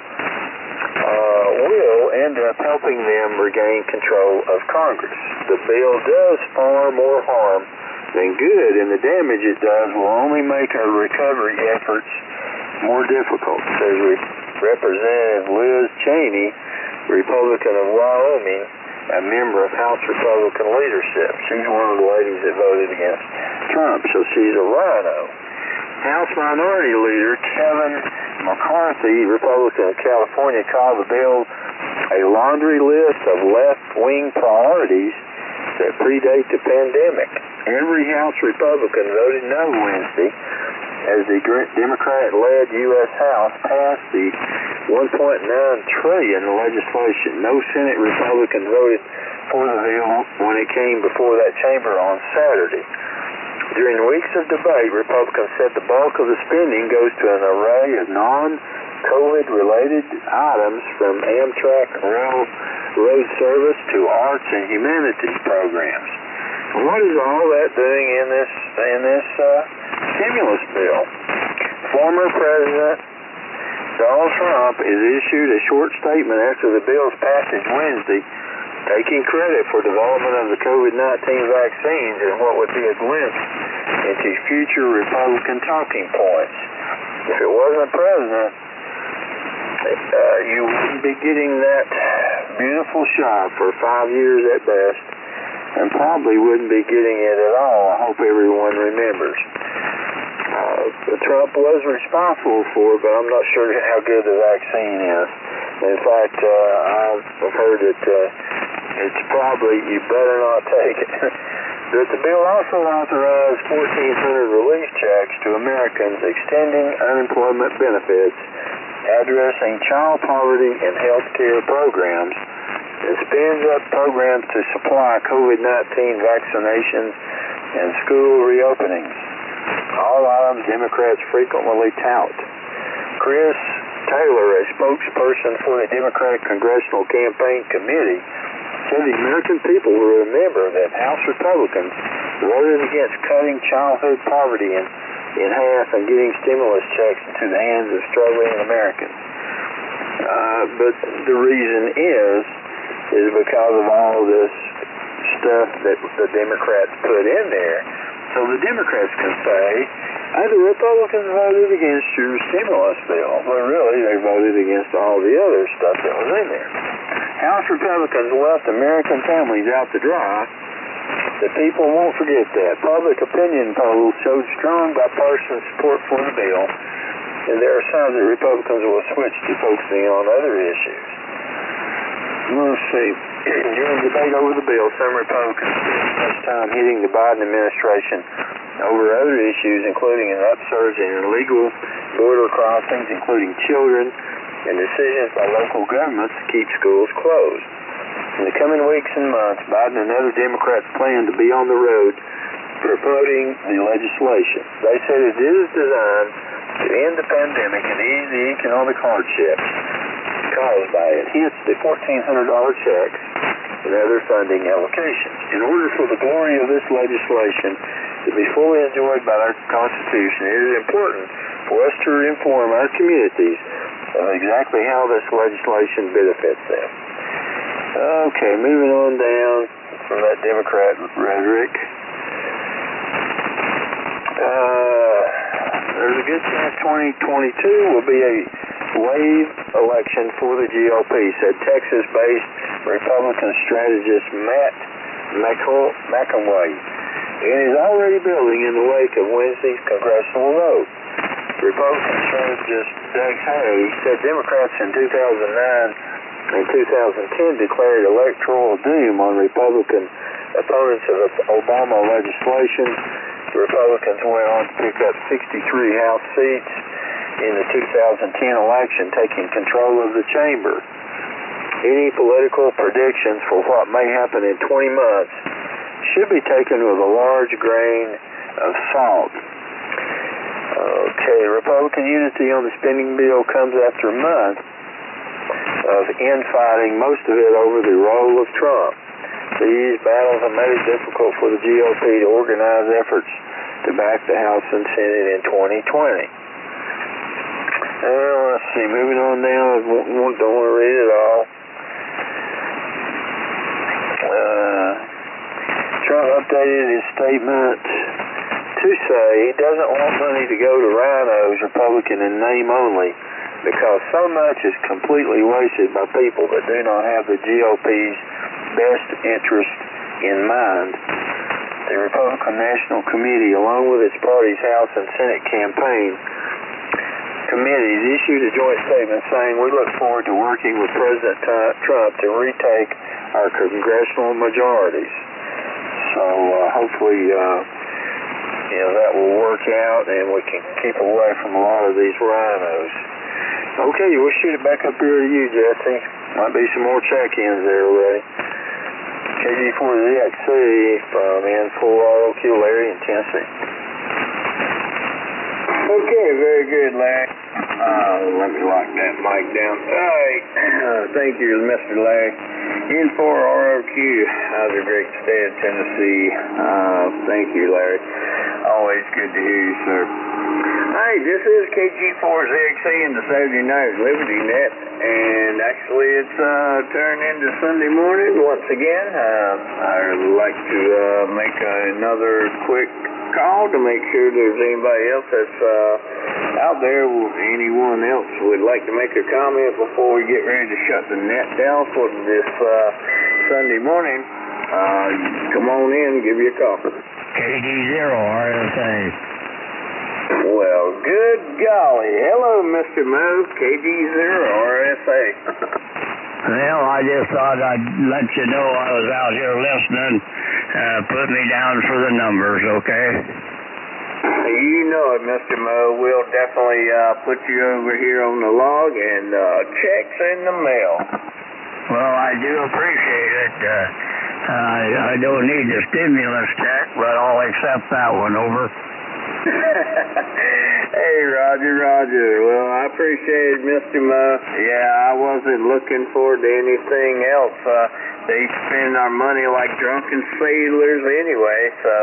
will end up helping them regain control of Congress. The bill does far more harm than good, and the damage it does will only make our recovery efforts more difficult, says Representative Liz Cheney, Republican of Wyoming, a member of House Republican leadership. She's one of the ladies that voted against Trump, so she's a rhino. House Minority Leader Kevin McCarthy, Republican of California, called the bill a laundry list of left-wing priorities that predate the pandemic. Every House Republican voted no Wednesday as the Democrat-led U.S. House passed the $1.9 trillion legislation. No Senate Republican voted for the bill when it came before that chamber on Saturday. During weeks of debate, Republicans said the bulk of the spending goes to an array of non-COVID-related items from Amtrak railroad service to arts and humanities programs. What is all that doing in this stimulus bill? Former President Donald Trump has issued a short statement after the bill's passage Wednesday, taking credit for development of the COVID-19 vaccines and what would be a glimpse into future Republican talking points. If it wasn't president, you wouldn't be getting that beautiful shot for 5 years at best, and probably wouldn't be getting it at all. I hope everyone remembers. Trump was responsible for it, but I'm not sure how good the vaccine is. In fact, I've heard that it's probably you better not take it. But the bill also authorized 1,400 relief checks to Americans extending unemployment benefits, addressing child poverty and health care programs, and spins up programs to supply COVID-19 vaccinations and school reopenings. all items Democrats frequently tout. Chris Taylor, a spokesperson for the Democratic Congressional Campaign Committee, said the American people will remember that House Republicans voted against cutting childhood poverty in half and getting stimulus checks into the hands of struggling Americans. But the reason is because of all of this stuff that the Democrats put in there. So the Democrats can say, the Republicans voted against your stimulus bill, but really they voted against all the other stuff that was in there. House Republicans left American families out to dry. The people won't forget that. Public opinion polls showed strong bipartisan support for the bill, and there are signs that Republicans will switch to focusing on other issues. Let's see. During the debate over the bill, some Republicans spent much time hitting the Biden administration over other issues, including an upsurge in illegal border crossings, including children, and decisions by local governments to keep schools closed. In the coming weeks and months, Biden and other Democrats plan to be on the road promoting the legislation. They said it is designed to end the pandemic and ease the economic hardships caused by it, hence the $1,400 checks and other funding allocations. In order for the glory of this legislation to be fully enjoyed by our Constitution, it is important for us to inform our communities of exactly how this legislation benefits them. Okay, moving on down from that Democrat rhetoric. There's a good chance 2022 will be a wave election for the GOP, said Texas-based Republican strategist Matt McElway. It is already building in the wake of Wednesday's congressional vote. Republican strategist Doug Hay said Democrats in 2009 and 2010 declared electoral doom on Republican opponents of Obama legislation. The Republicans went on to pick up 63 House seats in the 2010 election, taking control of the chamber. Any political predictions for what may happen in 20 months should be taken with a large grain of salt. Okay, Republican unity on the spending bill comes after a month of infighting, most of it over the role of Trump. These battles have made it difficult for the GOP to organize efforts to back the House and Senate in 2020. Let's see, moving on down, I don't want to read it all. Trump updated his statement to say he doesn't want money to go to rhinos, Republican in name only, because so much is completely wasted by people that do not have the GOP's best interest in mind. The Republican National Committee, along with its party's House and Senate campaign committees, issued a joint statement saying, "We look forward to working with President Trump to retake our congressional majorities." So hopefully that will work out and we can keep away from a lot of these rhinos. Okay, we'll shoot it back up here to you, Jesse. Might be some more check-ins there already. KG4ZXC from N4ROQ, Larry in Tennessee. Okay, very good, Larry. Let me lock that mic down. All right. Thank you, Mr. Larry. N4ROQ, out of the great state of Tennessee. Thank you, Larry. Always good to hear you, sir. Hi, this is KG4ZXC in the Saturday Night Liberty Net, and actually it's turned into Sunday morning once again. I'd like to make another quick call to make sure there's anybody else that's out there, anyone else would like to make a comment before we get ready to shut the net down for this Sunday morning. Come on in, give you a call. KG0 RSA. Well, good golly. Hello, Mr. Mo, KG0 RSA. Well, I just thought I'd let you know I was out here listening. Put me down for the numbers, okay? You know it, Mr. Mo. We'll definitely put you over here on the log and checks in the mail. Well, I do appreciate it. I don't need the stimulus check, but I'll accept that one, over. Hey, Roger. Well, I appreciate it, Mr. Mo. Yeah, I wasn't looking forward to anything else. They spend our money like drunken sailors anyway, so,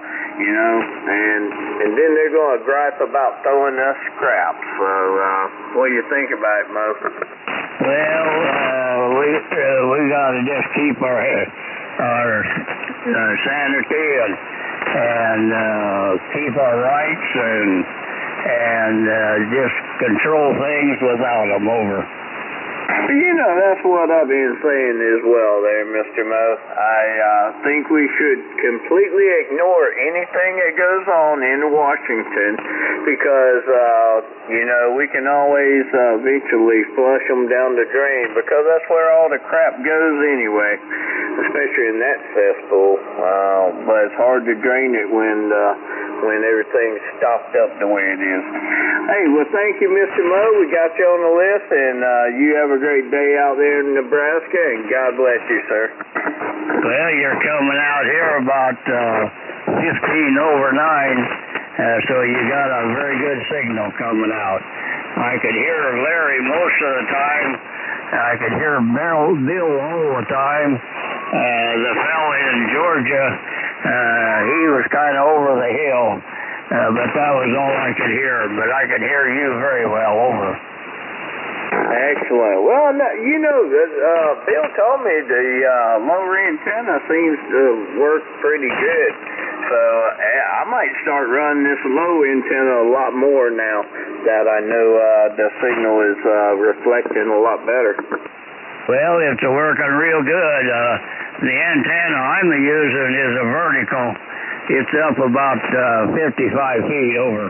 and then they're going to gripe about throwing us scrap. So, what do you think about it, Mo? Well, we got to just keep our sanity and keep our rights and just control things without them over. That's what I've been saying as well there, Mr. Mo. I think we should completely ignore anything that goes on in Washington because, we can always eventually flush them down the drain because that's where all the crap goes anyway, especially in that cesspool. But it's hard to drain it when everything's stopped up the way it is. Hey, well, thank you, Mr. Mo. We got you on the list, and you have a great day out there in Nebraska, and God bless you, sir. Well, you're coming out here about 15 over 9, so you got a very good signal coming out. I could hear Larry most of the time. I could hear Bill all the time. The fellow in Georgia, he was kind of over the hill, but that was all I could hear. But I could hear you very well over. Excellent. Well, Bill told me the lower antenna seems to work pretty good. So I might start running this low antenna a lot more now that I know the signal is reflecting a lot better. Well, it's working real good. The antenna I'm using is a vertical. It's up about 55 feet over.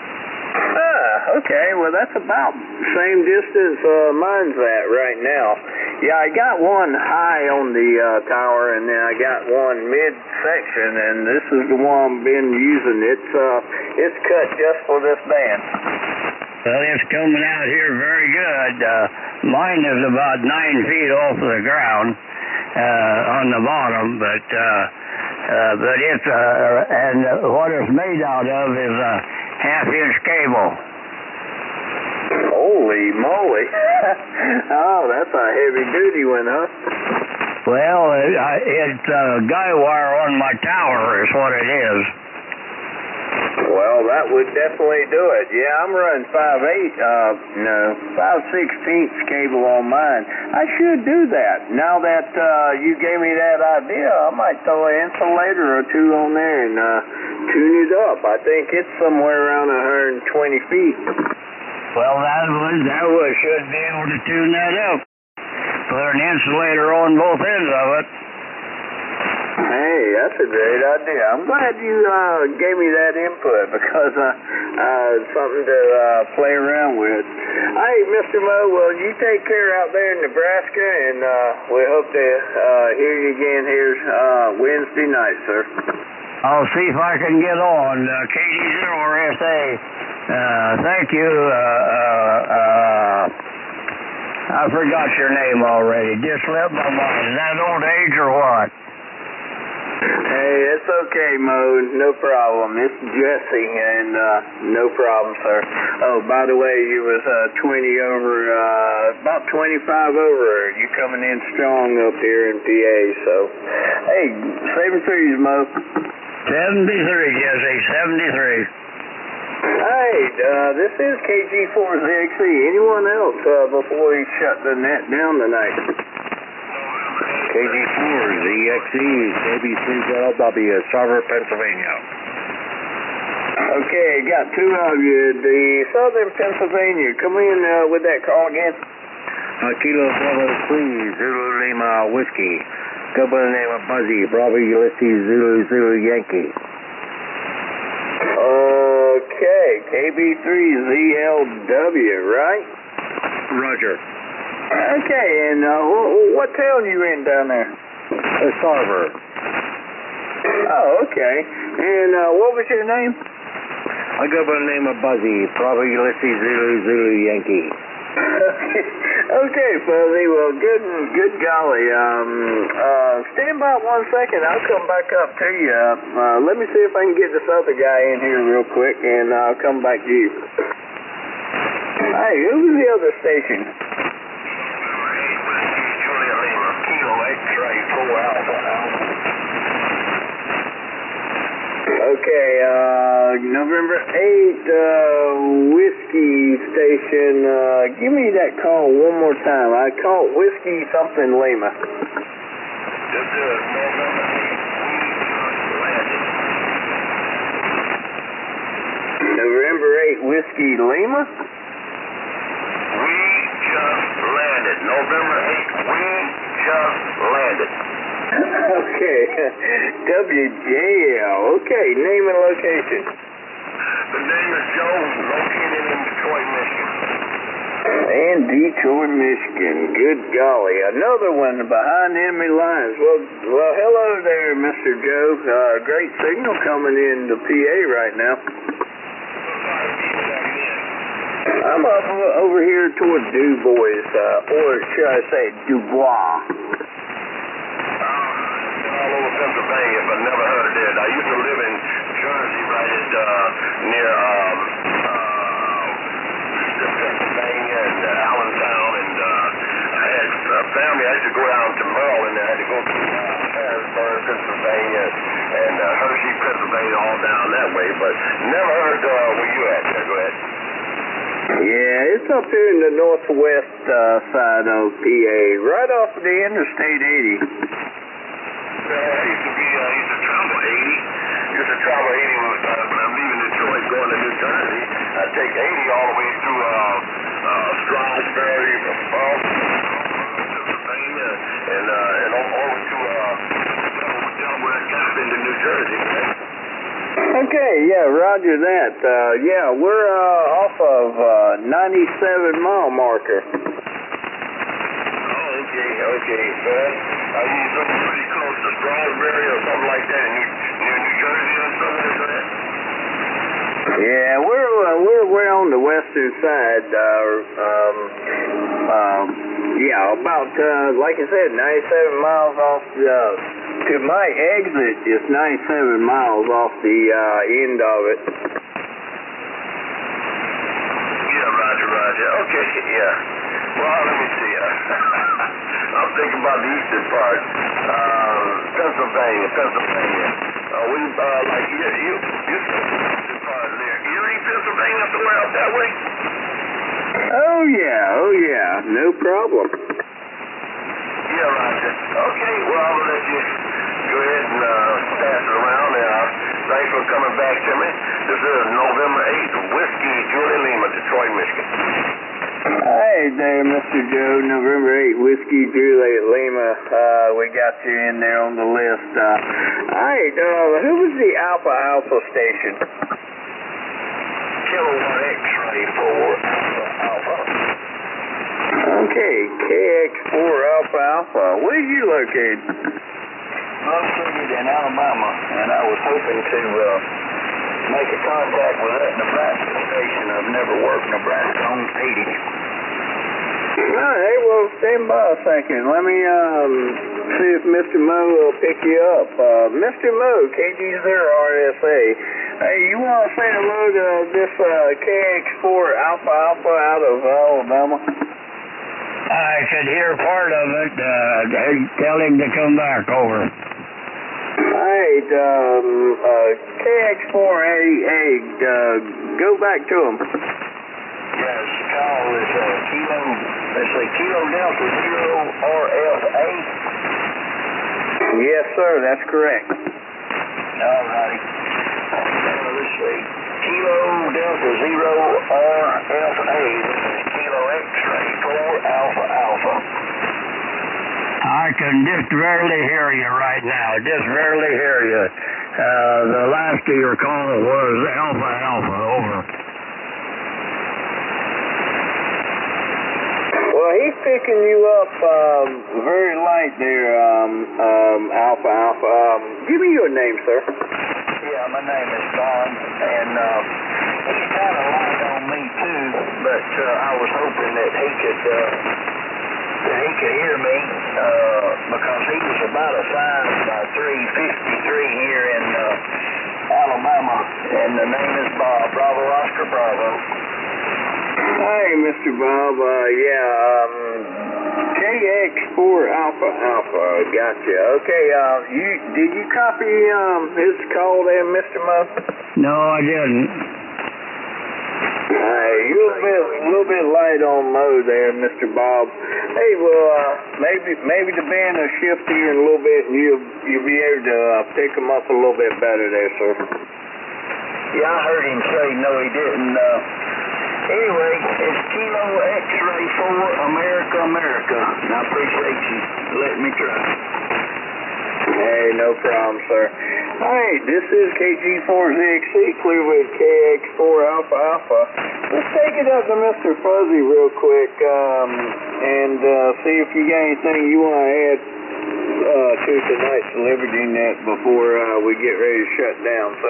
Okay. Well, that's about the same distance mine's at right now. Yeah, I got one high on the tower, and then I got one mid-section, and this is the one I've been using. It's cut just for this band. Well, it's coming out here very good. Mine is about 9 feet off the ground on the bottom, but it's and what it's made out of is a half-inch cable. Holy moly! Oh, that's a heavy-duty one, huh? Well, it's guy wire on my tower is what it is. Well, that would definitely do it. Yeah, I'm running 5/16 cable on mine. I should do that. Now that you gave me that idea, I might throw an insulator or two on there and tune it up. I think it's somewhere around 120 feet. Well, that should be able to tune that up. Put an insulator on both ends of it. Hey, that's a great idea. I'm glad you gave me that input because it's something to play around with. Hey, Mr. Mo, well, you take care out there in Nebraska, and we hope to hear you again here Wednesday night, sir. I'll see if I can get on. KD0RSA. Thank you. I forgot your name already. Just left my mind. Is that old age or what? Hey, it's okay, Mo. No problem. It's Jesse, and no problem, sir. Oh, by the way, you was 20 over, about 25 over. You coming in strong up here in PA, so. Hey, 73s, Mo. 73, Jesse, 73. Hey, this is KG4ZXC. Anyone else before we shut the net down tonight? KG4ZXE, KB3LW, Sarver, Pennsylvania. Okay, got two of you. The Southern Pennsylvania, come in with that call again. Kilo Bravo 3, Zulu Lima Whiskey. Go by the name of Buzzy, Bravo Ulysses, Zulu Yankee. Okay, KB3ZLW, right? Roger. Okay, and what town you in down there? Sarver. Oh, okay. And what was your name? I go by the name of Buzzy, Bravo Ulysses, Zulu Yankee. Okay, Fuzzy. Well, good golly. Stand by 1 second. I'll come back up to you. Let me see if I can get this other guy in here real quick, and I'll come back to you. Hey, who's the other station? Julia Lima, Kilo X-ray 4 Alpha. Okay, November 8, Whiskey Station. Give me that call one more time. I called Whiskey something Lima. This is November 8. November 8, Whiskey Lima? We just landed. November 8, we just landed. Okay, WJL. Okay, name and location. The name is Joe, located in Detroit, Michigan. And Detroit, Michigan. Good golly, another one behind enemy lines. Well, hello there, Mr. Joe. Great signal coming in to PA right now. I'm up over here toward Dubois, or should I say Dubois. All over Pennsylvania, but never heard of it. I used to live in Jersey, right at near Eastern Pennsylvania and Allentown, and I had family. I used to go down to Maryland. I had to go through Harrisburg, Pennsylvania, and Hershey, Pennsylvania, all down that way, but never heard where you at. Go ahead. Yeah, it's up here in the northwest side of PA, right off of the Interstate 80. I used to travel 80. Used to travel 80 when I'm leaving Detroit, going to New Jersey. I take 80 all the way through Stroudsburg, Pennsylvania, and over to Delaware Gap into New Jersey. Okay, yeah, roger that. Yeah, we're off of 97-mile marker. Oh, okay. Are you pretty close to Stroudsburg or something like that, near New Jersey or something like that? Yeah, we're way on the western side. Yeah, about like I said, 97 miles off. To my exit, it's 97 miles off the end of it. Yeah, roger. Okay, yeah. Well, let me see. I'm thinking about the eastern part. Pennsylvania. We like you said the eastern part there. Erie, Pennsylvania, somewhere out that way. Oh yeah, no problem. Yeah, roger. Okay, well, I'm gonna let you go ahead and pass it around. Thanks for coming back to me. This is November 8th, Whiskey Julia Lima, Detroit, Michigan. Hey there, Mr. Joe. November 8th, Whiskey Julia Lima. We got you in there on the list. Alright, who was the Alpha station? Kilowatt X-ray 4 Alpha. Okay, KX4 Alpha. Where are you located? I'm located in Alabama, and I was hoping to make a contact with that Nebraska station. I've never worked Nebraska on 80. Alright, well, stand by a second. Let me see if Mr. Mo will pick you up. Mr. Mo, KG0RSA. Hey, you want to say hello to this KX4 Alpha out of Alabama? I could hear part of it. Tell him to come back over. Alright, KX4AA, go back to him. Yes, call is Kilo Delta 0 RFA. Yes, sir, that's correct. All righty. Let's see. Kilo Delta 0 RFA. This is Kilo X-ray 4 Alpha. I can just barely hear you right now. Just barely hear you. The last of your call was Alpha, over. Well, he's picking you up very light there, Alpha. Give me your name, sir. Yeah, my name is Don, and he's kind of light on me too, but I was hoping that he could that he could hear me because he was about a size 353 here in Alabama, and the name is Bob, Bravo Oscar Bravo. Hey, Mr. Bob. KX4 Alpha Alpha. Gotcha. Okay. Did you copy his call there, Mr. Mo? No, I didn't. You're a little bit light on Mo there, Mr. Bob. Hey, well, maybe the band will shift here in a little bit, and you'll be able to pick him up a little bit better there, sir. Yeah, I heard him say no, he didn't. Anyway, it's Kilo X-Ray 4 America, America, and I appreciate you letting me try. Hey, no problem, sir. Hey, this is KG4ZXC, Clearwood KX4 Alpha Alpha. Let's take it up to Mr. Fuzzy real quick and see if you got anything you want to add to tonight's Liberty Net before we get ready to shut down. So,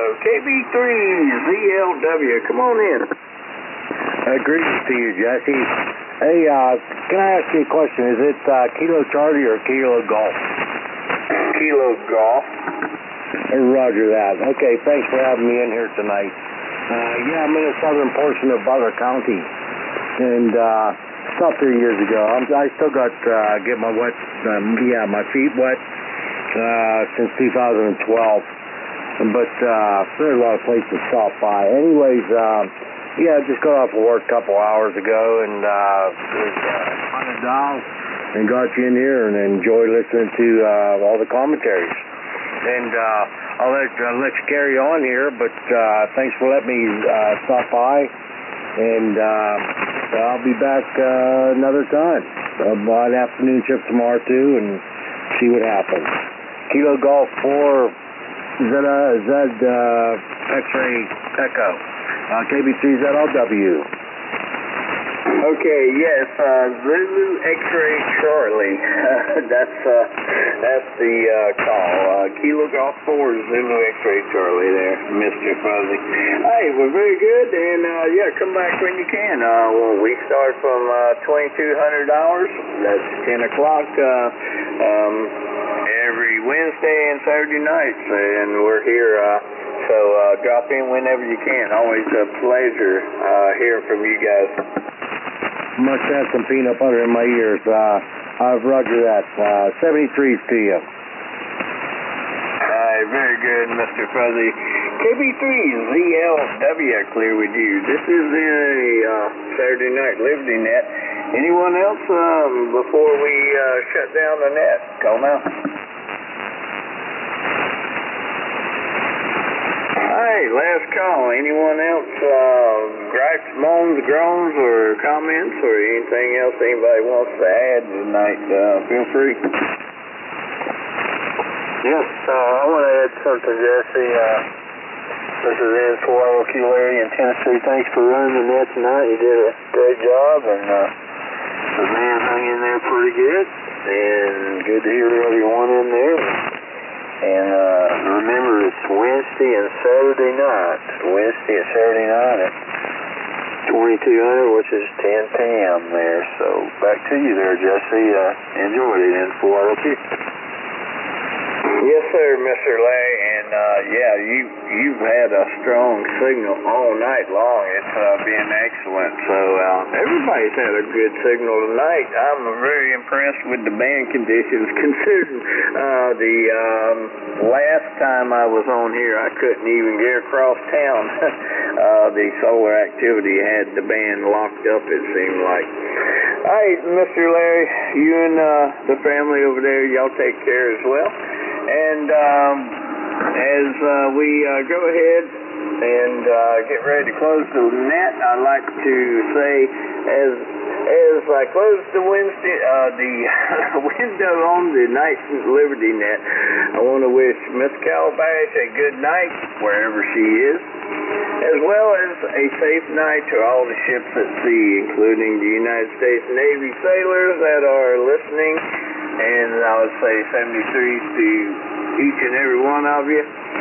KB3ZLW, come on in. Greetings to you, Jesse. Hey, can I ask you a question? Is it Kilo Charlie or Kilo Golf? Kilo Golf. Roger that. Okay, thanks for having me in here tonight. I'm in the southern portion of Butler County, and stopped here years ago. I still got get my feet wet since 2012, but there are a lot of places to stop by. Anyways, just got off of work a couple hours ago and hunted down and got you in here and enjoyed listening to all the commentaries. And I'll let you carry on here, but thanks for letting me stop by, and I'll be back another time. An afternoon shift tomorrow too, and see what happens. Kilo Golf 4 Z X-Ray Echo, KB3ZLW. Okay, yes, Zulu X-Ray Charlie. That's the call. Kilo Golf 4 Zulu X-Ray Charlie there, Mr. Fuzzy. Hey, we're very good, and come back when you can. We start from $2,200. That's 10 o'clock every Wednesday and Saturday nights, and we're here. So drop in whenever you can. Always a pleasure hearing from you guys. Must have some peanut butter in my ears. I've roger that. 73s to you. Very good, Mr. Fuzzy. KB3ZLW, clear with you. This is a Saturday Night Liberty Net. Anyone else before we shut down the net? Call now. Hey, last call. Anyone else gripes, moans, groans, or comments, or anything else anybody wants to add tonight? Feel free. Yes, I want to add something, Jesse. This is Ed Florida, Key Larry in Tennessee. Thanks for running the net tonight. You did a great job, and the man hung in there pretty good, and good to hear everyone in there. And remember, it's Wednesday and Saturday night. Wednesday and Saturday night at 2200, which is 10 p.m. there. So back to you there, Jesse. Enjoyed it in Florida, too. Yes, sir, Mr. Lay, and you've had a strong signal all night long. It's been excellent. So everybody's had a good signal tonight. I'm very impressed with the band conditions, considering the last time I was on here, I couldn't even get across town. The solar activity had the band locked up, it seemed like. All right, Mr. Larry, you and the family over there, y'all take care as well. And as we go ahead and get ready to close the net, I'd like to say, as I close the Wednesday, the window on the night Liberty Net, I want to wish Miss Calabash a good night wherever she is, as well as a safe night to all the ships at sea, including the United States Navy sailors that are listening. And I would say 73s to each and every one of you.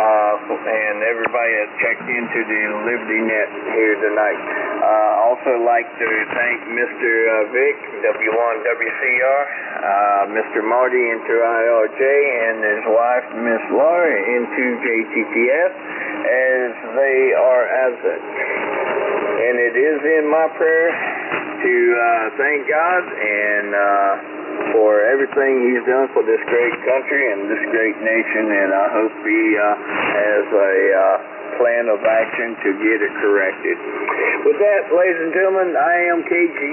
and everybody that checked into the Liberty Net here tonight. Also like to thank Mr. Vic, W1WCR, Mr. Marty into IRJ, and his wife, Miss Laura, into JTTF, as they are absent. And it is in my prayer to thank God and for everything He's done for this great country and this great nation, and I hope He has a plan of action to get it corrected. With that, ladies and gentlemen, I am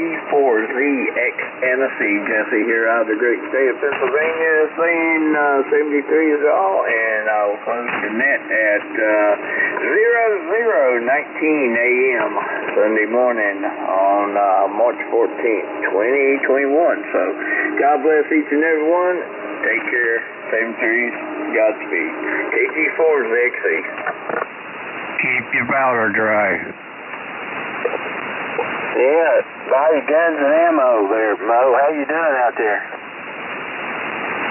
KG4ZX Jesse here out of the great state of Pennsylvania, saying 73 is all, and I will close the net at 00:19 a.m. Sunday morning on March 14th, 2021. So, God bless each and every one. Take care. 73's Godspeed. KG4ZXC. Keep your powder dry. Yeah, buy your guns and ammo there, Mo. How you doing out there?